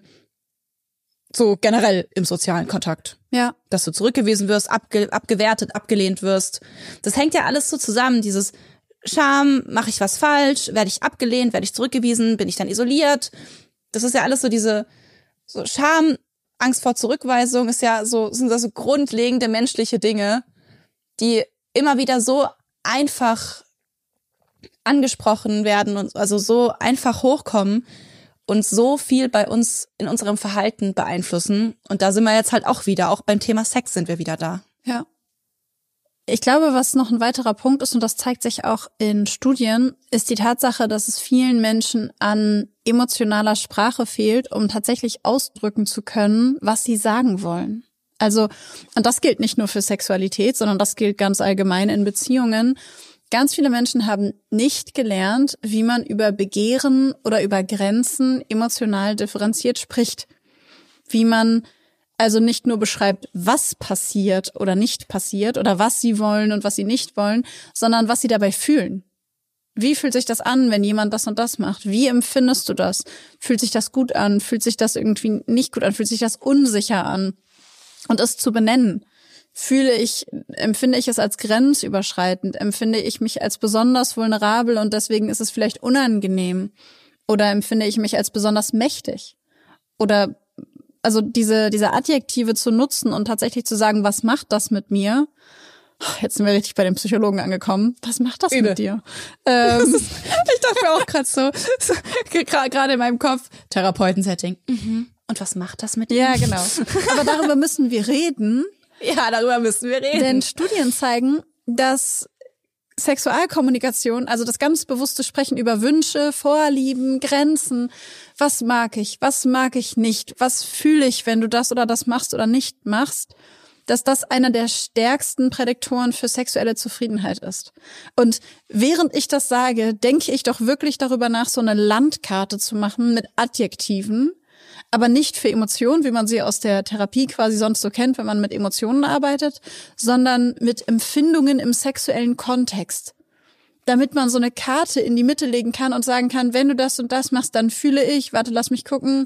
so generell im sozialen Kontakt. Ja. Dass du zurückgewiesen wirst, abgewertet, abgelehnt wirst. Das hängt ja alles so zusammen, dieses Scham, mache ich was falsch, werde ich abgelehnt, werde ich zurückgewiesen, bin ich dann isoliert. Das ist ja alles so diese so Scham, Angst vor Zurückweisung sind das so grundlegende menschliche Dinge, die immer wieder so einfach angesprochen werden und also so einfach hochkommen und so viel bei uns in unserem Verhalten beeinflussen. Und da sind wir jetzt halt auch beim Thema Sex sind wir wieder da. Ja. Ich glaube, was noch ein weiterer Punkt ist, und das zeigt sich auch in Studien, ist die Tatsache, dass es vielen Menschen an emotionaler Sprache fehlt, um tatsächlich ausdrücken zu können, was sie sagen wollen. Also, und das gilt nicht nur für Sexualität, sondern das gilt ganz allgemein in Beziehungen. Ganz viele Menschen haben nicht gelernt, wie man über Begehren oder über Grenzen emotional differenziert spricht. Wie man also nicht nur beschreibt, was passiert oder nicht passiert oder was sie wollen und was sie nicht wollen, sondern was sie dabei fühlen. Wie fühlt sich das an, wenn jemand das und das macht? Wie empfindest du das? Fühlt sich das gut an? Fühlt sich das irgendwie nicht gut an? Fühlt sich das unsicher an? Und es zu benennen. Empfinde ich es als grenzüberschreitend? Empfinde ich mich als besonders vulnerabel und deswegen ist es vielleicht unangenehm? Oder empfinde ich mich als besonders mächtig? Oder also diese Adjektive zu nutzen und tatsächlich zu sagen, was macht das mit mir? Jetzt sind wir richtig bei den Psychologen angekommen. Was macht das Übel. mit dir? Ich dachte mir auch gerade so, gerade in meinem Kopf, Therapeutensetting. Und was macht das mit dir? Ja, genau. Aber darüber müssen wir reden. Ja, darüber müssen wir reden. Denn Studien zeigen, dass Sexualkommunikation, also das ganz bewusste Sprechen über Wünsche, Vorlieben, Grenzen, was mag ich nicht, was fühle ich, wenn du das oder das machst oder nicht machst, dass das einer der stärksten Prädiktoren für sexuelle Zufriedenheit ist. Und während ich das sage, denke ich doch wirklich darüber nach, so eine Landkarte zu machen mit Adjektiven, aber nicht für Emotionen, wie man sie aus der Therapie quasi sonst so kennt, wenn man mit Emotionen arbeitet, sondern mit Empfindungen im sexuellen Kontext. Damit man so eine Karte in die Mitte legen kann und sagen kann, wenn du das und das machst, dann fühle ich, lass mich gucken,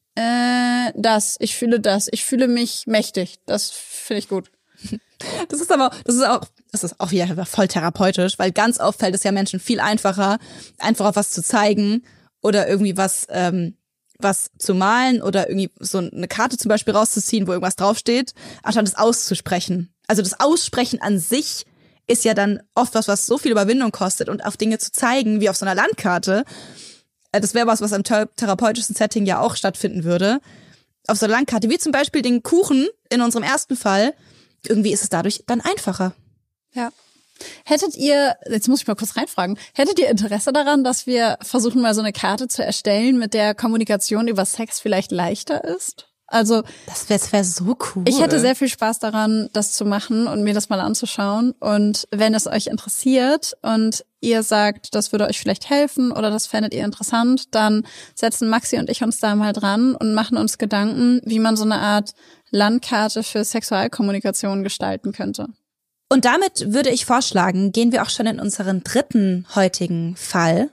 ich fühle mich mächtig. Das finde ich gut. Das ist auch wieder voll therapeutisch, weil ganz oft fällt es ja Menschen viel einfacher was zu zeigen oder irgendwie was zu malen oder irgendwie so eine Karte zum Beispiel rauszuziehen, wo irgendwas draufsteht, anstatt es auszusprechen. Also das Aussprechen an sich ist ja dann oft was so viel Überwindung kostet und auf Dinge zu zeigen, wie auf so einer Landkarte. Das wäre was im therapeutischen Setting ja auch stattfinden würde. Auf so einer Landkarte, wie zum Beispiel den Kuchen in unserem ersten Fall. Irgendwie ist es dadurch dann einfacher. Ja. Hättet ihr, jetzt muss ich mal kurz reinfragen, hättet ihr Interesse daran, dass wir versuchen, mal so eine Karte zu erstellen, mit der Kommunikation über Sex vielleicht leichter ist? Also das wär so cool. Ich hätte sehr viel Spaß daran, das zu machen und mir das mal anzuschauen. Und wenn es euch interessiert und ihr sagt, das würde euch vielleicht helfen oder das fändet ihr interessant, dann setzen Maxi und ich uns da mal dran und machen uns Gedanken, wie man so eine Art Landkarte für Sexualkommunikation gestalten könnte. Und damit würde ich vorschlagen, gehen wir auch schon in unseren dritten heutigen Fall.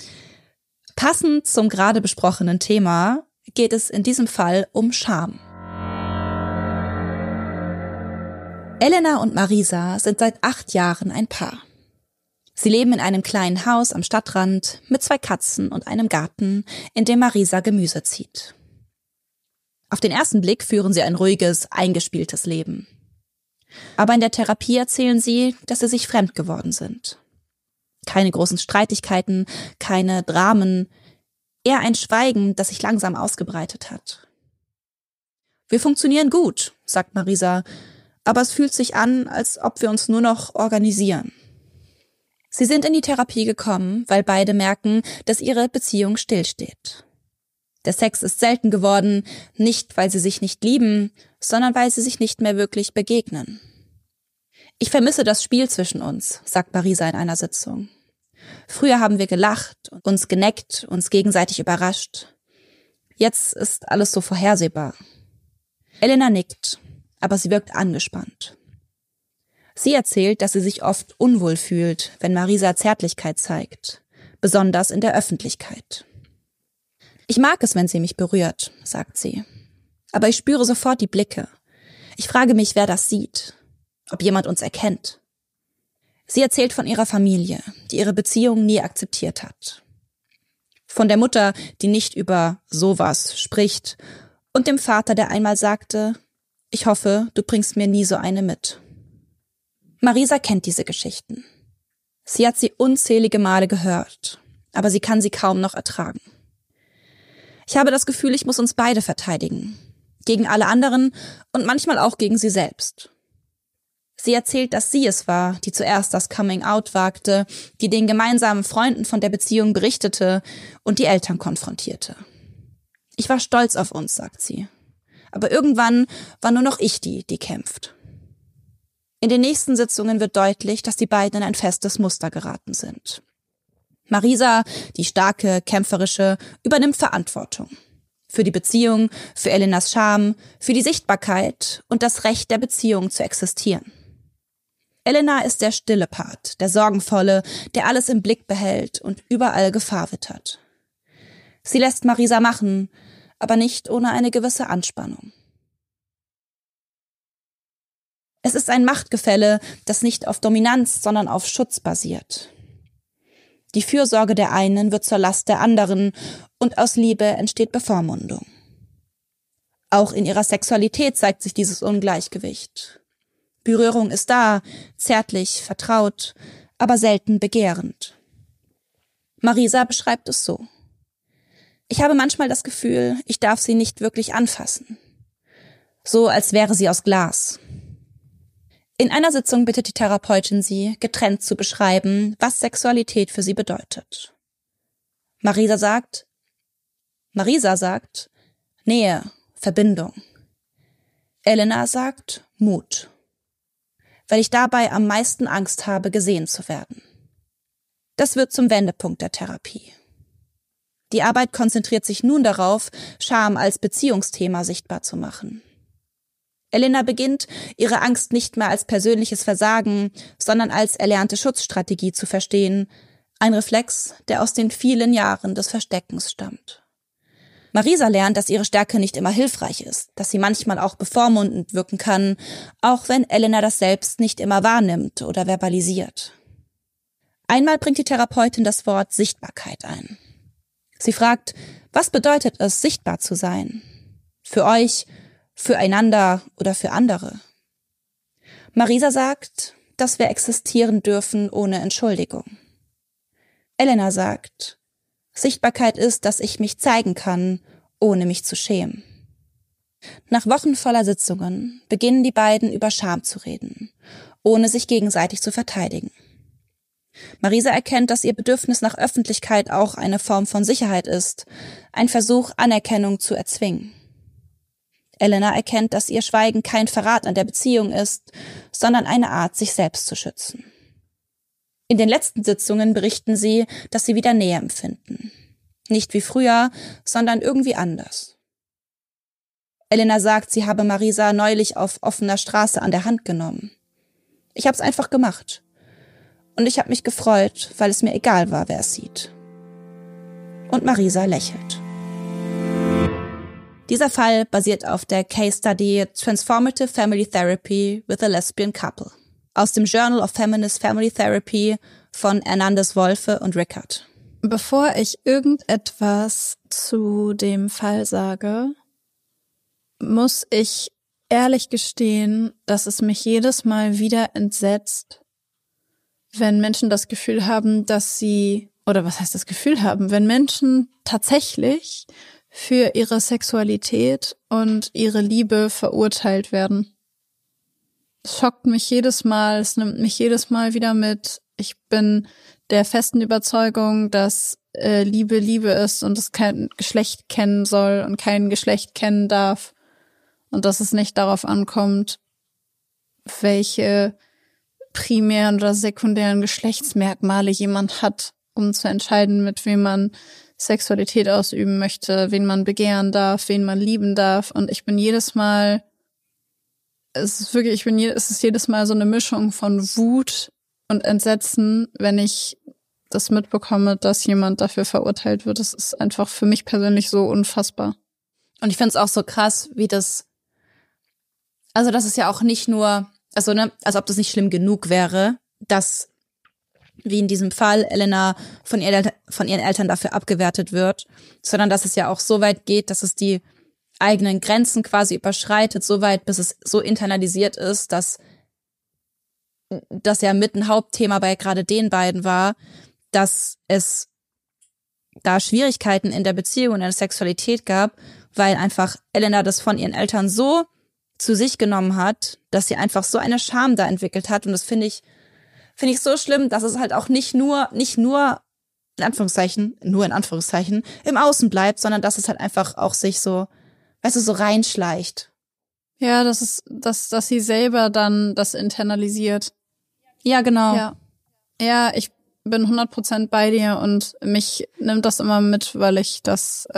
Passend zum gerade besprochenen Thema geht es in diesem Fall um Scham. Elena und Marisa sind seit 8 Jahren ein Paar. Sie leben in einem kleinen Haus am Stadtrand mit 2 Katzen und einem Garten, in dem Marisa Gemüse zieht. Auf den ersten Blick führen sie ein ruhiges, eingespieltes Leben. Aber in der Therapie erzählen sie, dass sie sich fremd geworden sind. Keine großen Streitigkeiten, keine Dramen, eher ein Schweigen, das sich langsam ausgebreitet hat. Wir funktionieren gut, sagt Marisa, aber es fühlt sich an, als ob wir uns nur noch organisieren. Sie sind in die Therapie gekommen, weil beide merken, dass ihre Beziehung stillsteht. Der Sex ist selten geworden, nicht weil sie sich nicht lieben, sondern weil sie sich nicht mehr wirklich begegnen. Ich vermisse das Spiel zwischen uns, sagt Marisa in einer Sitzung. Früher haben wir gelacht, uns geneckt, uns gegenseitig überrascht. Jetzt ist alles so vorhersehbar. Elena nickt, aber sie wirkt angespannt. Sie erzählt, dass sie sich oft unwohl fühlt, wenn Marisa Zärtlichkeit zeigt, besonders in der Öffentlichkeit. Ich mag es, wenn sie mich berührt, sagt sie. Aber ich spüre sofort die Blicke. Ich frage mich, wer das sieht, ob jemand uns erkennt. Sie erzählt von ihrer Familie, die ihre Beziehung nie akzeptiert hat. Von der Mutter, die nicht über sowas spricht, und dem Vater, der einmal sagte, ich hoffe, du bringst mir nie so eine mit. Marisa kennt diese Geschichten. Sie hat sie unzählige Male gehört, aber sie kann sie kaum noch ertragen. Ich habe das Gefühl, ich muss uns beide verteidigen. Gegen alle anderen und manchmal auch gegen sie selbst. Sie erzählt, dass sie es war, die zuerst das Coming-out wagte, die den gemeinsamen Freunden von der Beziehung berichtete und die Eltern konfrontierte. Ich war stolz auf uns, sagt sie. Aber irgendwann war nur noch ich die kämpft. In den nächsten Sitzungen wird deutlich, dass die beiden in ein festes Muster geraten sind. Marisa, die starke, kämpferische, übernimmt Verantwortung. Für die Beziehung, für Elenas Scham, für die Sichtbarkeit und das Recht der Beziehung zu existieren. Elena ist der stille Part, der sorgenvolle, der alles im Blick behält und überall Gefahr wittert. Sie lässt Marisa machen, aber nicht ohne eine gewisse Anspannung. Es ist ein Machtgefälle, das nicht auf Dominanz, sondern auf Schutz basiert. Die Fürsorge der einen wird zur Last der anderen und aus Liebe entsteht Bevormundung. Auch in ihrer Sexualität zeigt sich dieses Ungleichgewicht. Berührung ist da, zärtlich, vertraut, aber selten begehrend. Marisa beschreibt es so: Ich habe manchmal das Gefühl, ich darf sie nicht wirklich anfassen. So, als wäre sie aus Glas. In einer Sitzung bittet die Therapeutin sie, getrennt zu beschreiben, was Sexualität für sie bedeutet. Marisa sagt, Nähe, Verbindung. Elena sagt, Mut. Weil ich dabei am meisten Angst habe, gesehen zu werden. Das wird zum Wendepunkt der Therapie. Die Arbeit konzentriert sich nun darauf, Scham als Beziehungsthema sichtbar zu machen. Elena beginnt, ihre Angst nicht mehr als persönliches Versagen, sondern als erlernte Schutzstrategie zu verstehen, ein Reflex, der aus den vielen Jahren des Versteckens stammt. Marisa lernt, dass ihre Stärke nicht immer hilfreich ist, dass sie manchmal auch bevormundend wirken kann, auch wenn Elena das selbst nicht immer wahrnimmt oder verbalisiert. Einmal bringt die Therapeutin das Wort Sichtbarkeit ein. Sie fragt, was bedeutet es, sichtbar zu sein? Für euch, füreinander oder für andere? Marisa sagt, dass wir existieren dürfen ohne Entschuldigung. Elena sagt, Sichtbarkeit ist, dass ich mich zeigen kann, ohne mich zu schämen. Nach Wochen voller Sitzungen beginnen die beiden über Scham zu reden, ohne sich gegenseitig zu verteidigen. Marisa erkennt, dass ihr Bedürfnis nach Öffentlichkeit auch eine Form von Sicherheit ist, ein Versuch, Anerkennung zu erzwingen. Elena erkennt, dass ihr Schweigen kein Verrat an der Beziehung ist, sondern eine Art, sich selbst zu schützen. In den letzten Sitzungen berichten sie, dass sie wieder Nähe empfinden. Nicht wie früher, sondern irgendwie anders. Elena sagt, sie habe Marisa neulich auf offener Straße an der Hand genommen. Ich habe es einfach gemacht. Und ich habe mich gefreut, weil es mir egal war, wer es sieht. Und Marisa lächelt. Dieser Fall basiert auf der Case Study Transformative Family Therapy with a Lesbian Couple aus dem Journal of Feminist Family Therapy von Hernandez-Wolfe und Rickard. Bevor ich irgendetwas zu dem Fall sage, muss ich ehrlich gestehen, dass es mich jedes Mal wieder entsetzt, wenn Menschen das Gefühl haben, dass sie, oder was heißt das Gefühl haben, wenn Menschen tatsächlich für ihre Sexualität und ihre Liebe verurteilt werden. Es schockt mich jedes Mal, es nimmt mich jedes Mal wieder mit. Ich bin der festen Überzeugung, dass Liebe Liebe ist und es kein Geschlecht kennen soll und kein Geschlecht kennen darf. Und dass es nicht darauf ankommt, welche primären oder sekundären Geschlechtsmerkmale jemand hat, um zu entscheiden, mit wem man Sexualität ausüben möchte, wen man begehren darf, wen man lieben darf. Und ich bin jedes Mal, es ist jedes Mal so eine Mischung von Wut und Entsetzen, wenn ich das mitbekomme, dass jemand dafür verurteilt wird. Das ist einfach für mich persönlich so unfassbar. Und ich finde es auch so krass, wie das, also das ist ja auch nicht nur, als ob das nicht schlimm genug wäre, dass, wie in diesem Fall, Elena von ihren Eltern dafür abgewertet wird, sondern dass es ja auch so weit geht, dass es die eigenen Grenzen quasi überschreitet, so weit, bis es so internalisiert ist, dass das ja mit ein Hauptthema bei gerade den beiden war, dass es da Schwierigkeiten in der Beziehung und in der Sexualität gab, weil einfach Elena das von ihren Eltern so zu sich genommen hat, dass sie einfach so eine Scham da entwickelt hat. Und das finde ich so schlimm, dass es halt auch nicht nur in Anführungszeichen, im Außen bleibt, sondern dass es halt einfach auch sich so, weißt du, so reinschleicht. Ja, dass sie selber dann das internalisiert. Ja, genau. Ja, ich bin 100% bei dir und mich nimmt das immer mit, weil ich das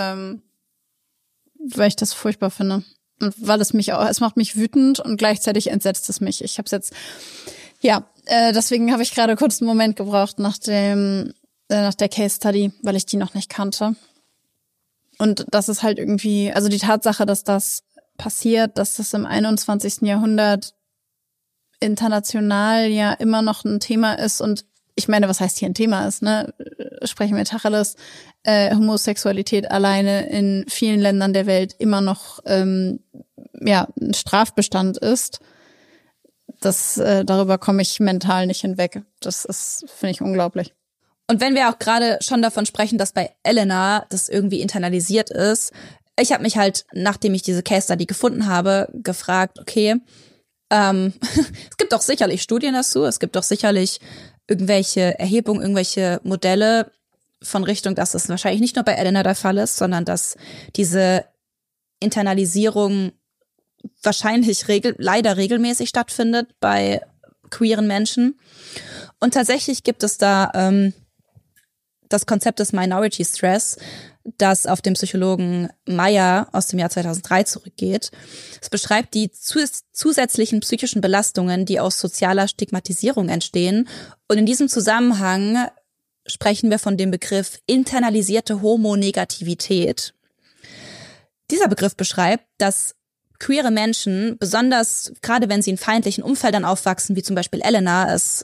furchtbar finde. Und weil es macht mich wütend und gleichzeitig entsetzt es mich. Ich hab's jetzt, deswegen habe ich gerade kurz einen Moment gebraucht nach der Case Study, weil ich die noch nicht kannte. Und das ist halt irgendwie, also die Tatsache, dass das passiert, dass das im 21. Jahrhundert international ja immer noch ein Thema ist und ich meine, was heißt hier ein Thema ist, ne? Sprechen wir Tacheles, Homosexualität alleine in vielen Ländern der Welt immer noch ein Strafbestand ist. darüber komme ich mental nicht hinweg. Das ist, finde ich, unglaublich. Und wenn wir auch gerade schon davon sprechen, dass bei Elena das irgendwie internalisiert ist, ich habe mich halt, nachdem ich diese Case Study gefunden habe, gefragt, okay, es gibt doch sicherlich Studien dazu, es gibt doch sicherlich irgendwelche Erhebungen, irgendwelche Modelle von Richtung, dass es wahrscheinlich nicht nur bei Elena der Fall ist, sondern dass diese Internalisierung wahrscheinlich leider regelmäßig stattfindet bei queeren Menschen. Und tatsächlich gibt es da das Konzept des Minority Stress, das auf den Psychologen Meyer aus dem Jahr 2003 zurückgeht. Es beschreibt die zusätzlichen psychischen Belastungen, die aus sozialer Stigmatisierung entstehen. Und in diesem Zusammenhang sprechen wir von dem Begriff internalisierte Homonegativität. Dieser Begriff beschreibt, dass queere Menschen, besonders gerade wenn sie in feindlichen Umfeldern aufwachsen, wie zum Beispiel Elena es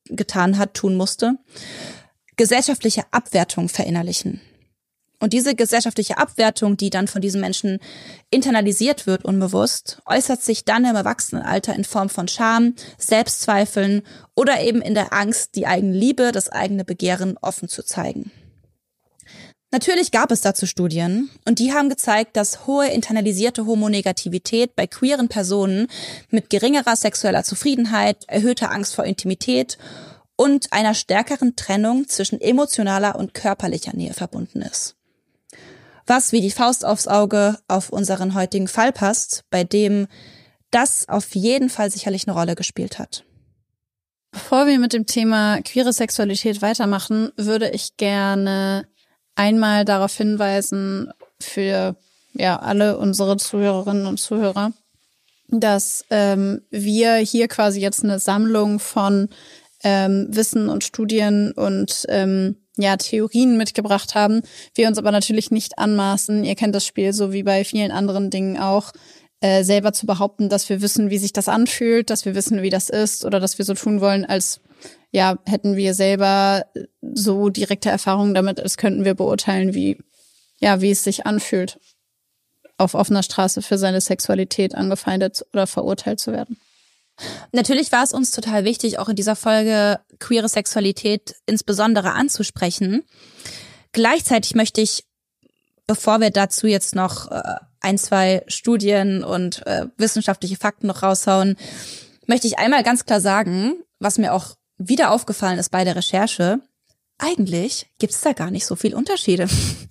tun musste, gesellschaftliche Abwertung verinnerlichen. Und diese gesellschaftliche Abwertung, die dann von diesen Menschen internalisiert wird, unbewusst, äußert sich dann im Erwachsenenalter in Form von Scham, Selbstzweifeln oder eben in der Angst, die eigene Liebe, das eigene Begehren offen zu zeigen. Natürlich gab es dazu Studien und die haben gezeigt, dass hohe internalisierte Homonegativität bei queeren Personen mit geringerer sexueller Zufriedenheit, erhöhter Angst vor Intimität und einer stärkeren Trennung zwischen emotionaler und körperlicher Nähe verbunden ist. Was wie die Faust aufs Auge auf unseren heutigen Fall passt, bei dem das auf jeden Fall sicherlich eine Rolle gespielt hat. Bevor wir mit dem Thema queere Sexualität weitermachen, würde ich gerne einmal darauf hinweisen für alle unsere Zuhörerinnen und Zuhörer, dass wir hier quasi jetzt eine Sammlung von Wissen und Studien und Theorien mitgebracht haben. Wir uns aber natürlich nicht anmaßen, ihr kennt das Spiel so wie bei vielen anderen Dingen auch, selber zu behaupten, dass wir wissen, wie sich das anfühlt, dass wir wissen, wie das ist oder dass wir so tun wollen, als hätten wir selber so direkte Erfahrungen damit, als könnten wir beurteilen, wie es sich anfühlt, auf offener Straße für seine Sexualität angefeindet oder verurteilt zu werden. Natürlich war es uns total wichtig, auch in dieser Folge queere Sexualität insbesondere anzusprechen. Gleichzeitig möchte ich, bevor wir dazu jetzt noch 1-2 Studien und wissenschaftliche Fakten noch raushauen, möchte ich einmal ganz klar sagen, was mir auch wieder aufgefallen ist bei der Recherche, eigentlich gibt es da gar nicht so viel Unterschiede.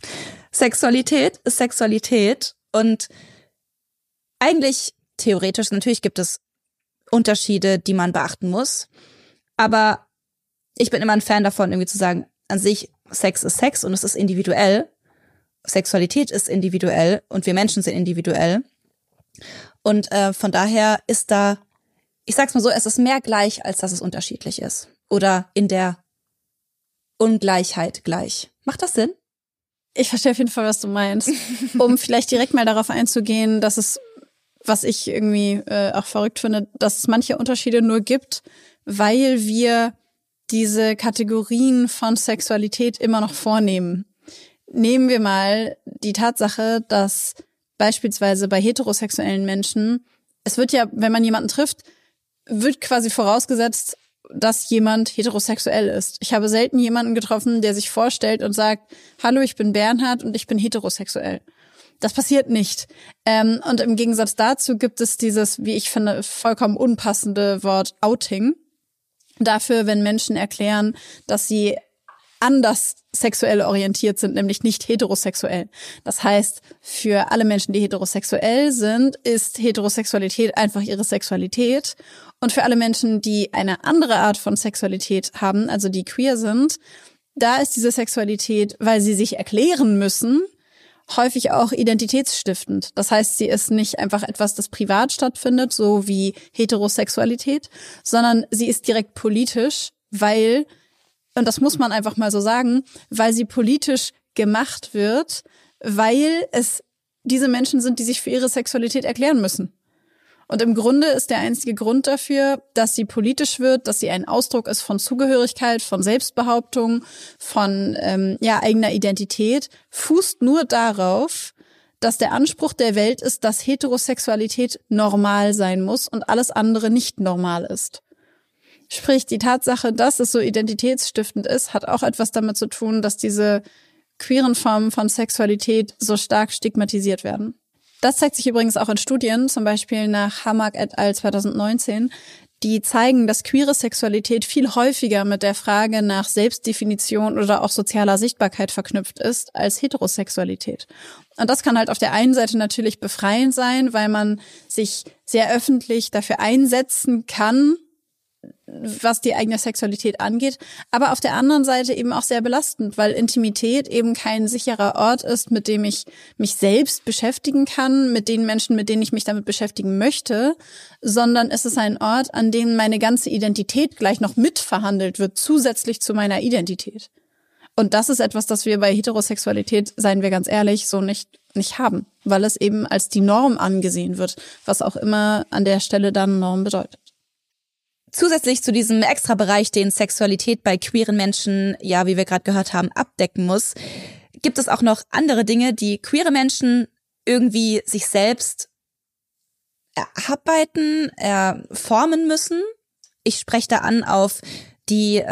Sexualität ist Sexualität und eigentlich theoretisch, natürlich gibt es Unterschiede, die man beachten muss. Aber ich bin immer ein Fan davon, irgendwie zu sagen, an sich, Sex ist Sex und es ist individuell. Sexualität ist individuell und wir Menschen sind individuell. Und von daher ist da, ich sag's mal so, es ist mehr gleich, als dass es unterschiedlich ist. Oder in der Ungleichheit gleich. Macht das Sinn? Ich verstehe auf jeden Fall, was du meinst. Um vielleicht direkt mal darauf einzugehen, dass es, was ich irgendwie auch verrückt finde, dass es manche Unterschiede nur gibt, weil wir diese Kategorien von Sexualität immer noch vornehmen. Nehmen wir mal die Tatsache, dass beispielsweise bei heterosexuellen Menschen, es wird ja, wenn man jemanden trifft, wird quasi vorausgesetzt, dass jemand heterosexuell ist. Ich habe selten jemanden getroffen, der sich vorstellt und sagt, hallo, ich bin Bernhard und ich bin heterosexuell. Das passiert nicht. Und im Gegensatz dazu gibt es dieses, wie ich finde, vollkommen unpassende Wort Outing. Dafür, wenn Menschen erklären, dass sie anders sexuell orientiert sind, nämlich nicht heterosexuell. Das heißt, für alle Menschen, die heterosexuell sind, ist Heterosexualität einfach ihre Sexualität. Und für alle Menschen, die eine andere Art von Sexualität haben, also die queer sind, da ist diese Sexualität, weil sie sich erklären müssen, häufig auch identitätsstiftend. Das heißt, sie ist nicht einfach etwas, das privat stattfindet, so wie Heterosexualität, sondern sie ist direkt politisch, weil, und das muss man einfach mal so sagen, weil sie politisch gemacht wird, weil es diese Menschen sind, die sich für ihre Sexualität erklären müssen. Und im Grunde ist der einzige Grund dafür, dass sie politisch wird, dass sie ein Ausdruck ist von Zugehörigkeit, von Selbstbehauptung, von eigener Identität, fußt nur darauf, dass der Anspruch der Welt ist, dass Heterosexualität normal sein muss und alles andere nicht normal ist. Sprich, die Tatsache, dass es so identitätsstiftend ist, hat auch etwas damit zu tun, dass diese queeren Formen von Sexualität so stark stigmatisiert werden. Das zeigt sich übrigens auch in Studien, zum Beispiel nach Hamag et al. 2019, die zeigen, dass queere Sexualität viel häufiger mit der Frage nach Selbstdefinition oder auch sozialer Sichtbarkeit verknüpft ist als Heterosexualität. Und das kann halt auf der einen Seite natürlich befreiend sein, weil man sich sehr öffentlich dafür einsetzen kann, was die eigene Sexualität angeht, aber auf der anderen Seite eben auch sehr belastend, weil Intimität eben kein sicherer Ort ist, mit dem ich mich selbst beschäftigen kann, mit den Menschen, mit denen ich mich damit beschäftigen möchte, sondern es ist ein Ort, an dem meine ganze Identität gleich noch mitverhandelt wird, zusätzlich zu meiner Identität. Und das ist etwas, das wir bei Heterosexualität, seien wir ganz ehrlich, so nicht haben, weil es eben als die Norm angesehen wird, was auch immer an der Stelle dann Norm bedeutet. Zusätzlich zu diesem Extrabereich, den Sexualität bei queeren Menschen, ja, wie wir gerade gehört haben, abdecken muss, gibt es auch noch andere Dinge, die queere Menschen irgendwie sich selbst erarbeiten, formen müssen. Ich spreche da an auf die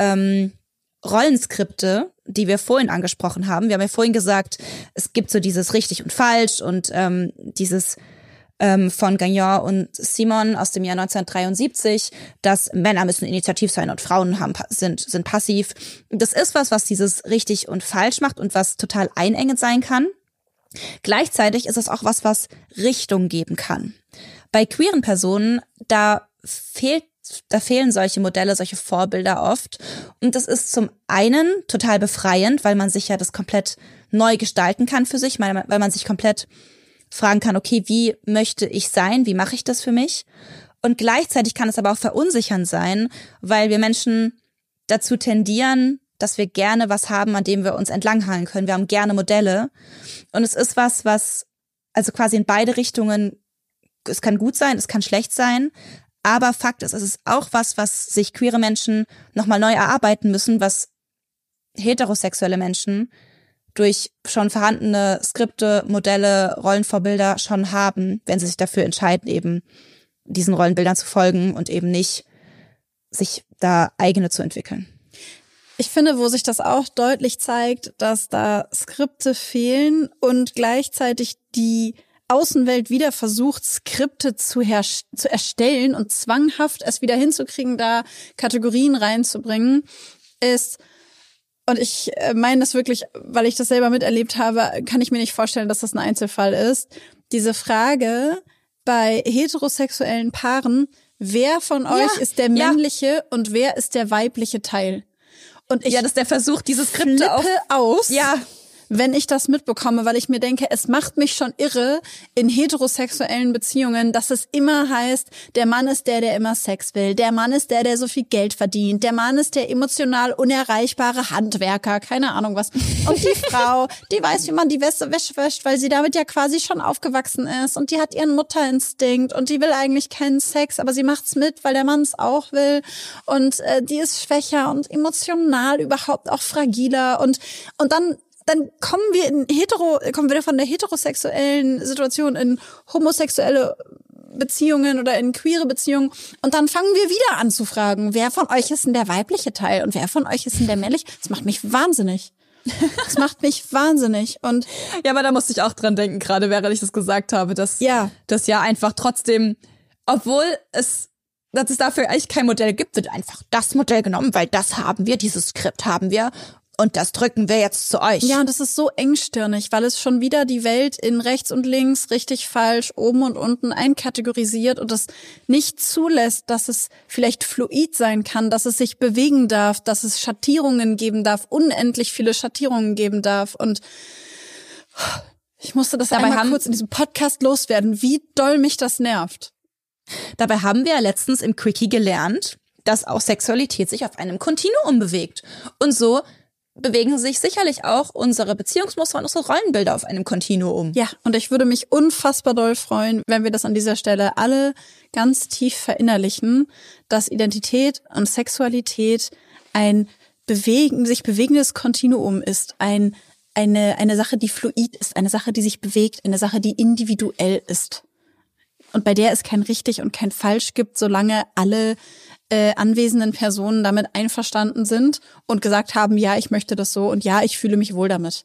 Rollenskripte, die wir vorhin angesprochen haben. Wir haben ja vorhin gesagt, es gibt so dieses richtig und falsch und dieses von Gagnon und Simon aus dem Jahr 1973, dass Männer müssen initiativ sein und Frauen sind passiv. Das ist was dieses richtig und falsch macht und was total einengend sein kann. Gleichzeitig ist es auch was Richtung geben kann. Bei queeren Personen, da fehlen solche Modelle, solche Vorbilder oft. Und das ist zum einen total befreiend, weil man sich ja das komplett neu gestalten kann für sich, weil man sich komplett fragen kann, okay, wie möchte ich sein? Wie mache ich das für mich? Und gleichzeitig kann es aber auch verunsichernd sein, weil wir Menschen dazu tendieren, dass wir gerne was haben, an dem wir uns entlanghangeln können. Wir haben gerne Modelle. Und es ist was also quasi in beide Richtungen, es kann gut sein, es kann schlecht sein. Aber Fakt ist, es ist auch was sich queere Menschen nochmal neu erarbeiten müssen, was heterosexuelle Menschen durch schon vorhandene Skripte, Modelle, Rollenvorbilder schon haben, wenn sie sich dafür entscheiden, eben diesen Rollenbildern zu folgen und eben nicht sich da eigene zu entwickeln. Ich finde, wo sich das auch deutlich zeigt, dass da Skripte fehlen und gleichzeitig die Außenwelt wieder versucht, Skripte zu erstellen und zwanghaft es wieder hinzukriegen, da Kategorien reinzubringen, ist, und ich meine das wirklich, weil ich das selber miterlebt habe, kann ich mir nicht vorstellen, dass das ein Einzelfall ist. Diese Frage bei heterosexuellen Paaren, wer von euch ist der männliche und wer ist der weibliche Teil? Und ich das ist der Versuch, diese Skripte aus. Ja. Wenn ich das mitbekomme, weil ich mir denke, es macht mich schon irre in heterosexuellen Beziehungen, dass es immer heißt, der Mann ist der immer Sex will, der Mann ist der so viel Geld verdient, der Mann ist der emotional unerreichbare Handwerker, keine Ahnung was. Und die Frau, die weiß, wie man die Wäsche wäscht, weil sie damit ja quasi schon aufgewachsen ist und die hat ihren Mutterinstinkt und die will eigentlich keinen Sex, aber sie macht's mit, weil der Mann es auch will und die ist schwächer und emotional überhaupt auch fragiler und dann kommen wir von der heterosexuellen Situation in homosexuelle Beziehungen oder in queere Beziehungen und dann fangen wir wieder an zu fragen, wer von euch ist denn der weibliche Teil und wer von euch ist denn der männliche? Das macht mich wahnsinnig. Und ja, aber da musste ich auch dran denken, gerade während ich das gesagt habe, dass das ja einfach trotzdem, obwohl es dafür eigentlich kein Modell gibt, wird einfach das Modell genommen, weil das haben wir, dieses Skript haben wir. Und das drücken wir jetzt zu euch. Ja, und das ist so engstirnig, weil es schon wieder die Welt in rechts und links, richtig, falsch, oben und unten einkategorisiert und es nicht zulässt, dass es vielleicht fluid sein kann, dass es sich bewegen darf, dass es Schattierungen geben darf, unendlich viele Schattierungen geben darf. Und ich musste das einmal kurz in diesem Podcast loswerden, wie doll mich das nervt. Dabei haben wir ja letztens im Quickie gelernt, dass auch Sexualität sich auf einem Kontinuum bewegt. Und so bewegen sich sicherlich auch unsere Beziehungsmuster und unsere Rollenbilder auf einem Kontinuum. Ja, und ich würde mich unfassbar doll freuen, wenn wir das an dieser Stelle alle ganz tief verinnerlichen, dass Identität und Sexualität ein sich bewegendes Kontinuum ist, ein eine Sache, die fluid ist, eine Sache, die sich bewegt, eine Sache, die individuell ist. Und bei der es kein richtig und kein falsch gibt, solange alle anwesenden Personen damit einverstanden sind und gesagt haben, ja, ich möchte das so und ja, ich fühle mich wohl damit.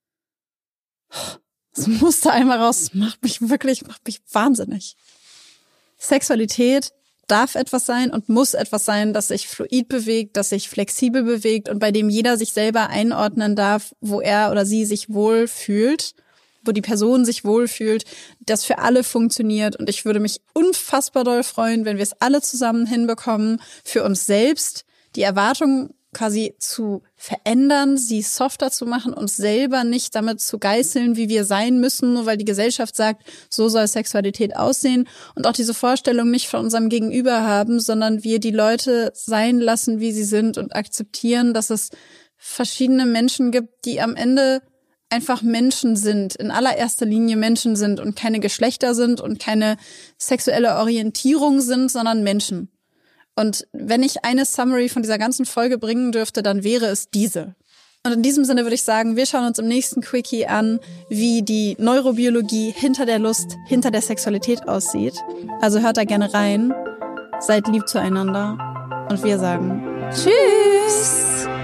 Das musste einmal raus, das macht mich wahnsinnig. Sexualität darf etwas sein und muss etwas sein, das sich fluid bewegt, das sich flexibel bewegt und bei dem jeder sich selber einordnen darf, wo er oder sie sich wohl fühlt, wo die Person sich wohlfühlt, das für alle funktioniert. Und ich würde mich unfassbar doll freuen, wenn wir es alle zusammen hinbekommen, für uns selbst die Erwartungen quasi zu verändern, sie softer zu machen, uns selber nicht damit zu geißeln, wie wir sein müssen, nur weil die Gesellschaft sagt, so soll Sexualität aussehen. Und auch diese Vorstellung nicht von unserem Gegenüber haben, sondern wir die Leute sein lassen, wie sie sind und akzeptieren, dass es verschiedene Menschen gibt, die am Ende einfach Menschen sind, in allererster Linie Menschen sind und keine Geschlechter sind und keine sexuelle Orientierung sind, sondern Menschen. Und wenn ich eine Summary von dieser ganzen Folge bringen dürfte, dann wäre es diese. Und in diesem Sinne würde ich sagen, wir schauen uns im nächsten Quickie an, wie die Neurobiologie hinter der Lust, hinter der Sexualität aussieht. Also hört da gerne rein, seid lieb zueinander und wir sagen Tschüss!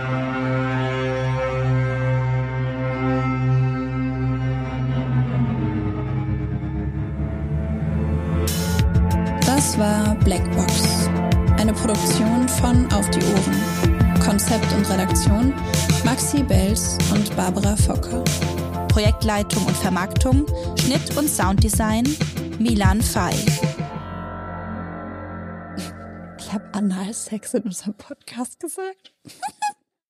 Das war Blackbox, eine Produktion von Auf die Ohren. Konzept und Redaktion Maxi Belz und Barbara Focker. Projektleitung und Vermarktung, Schnitt und Sounddesign Milan Fay. Ich habe Analsex in unserem Podcast gesagt.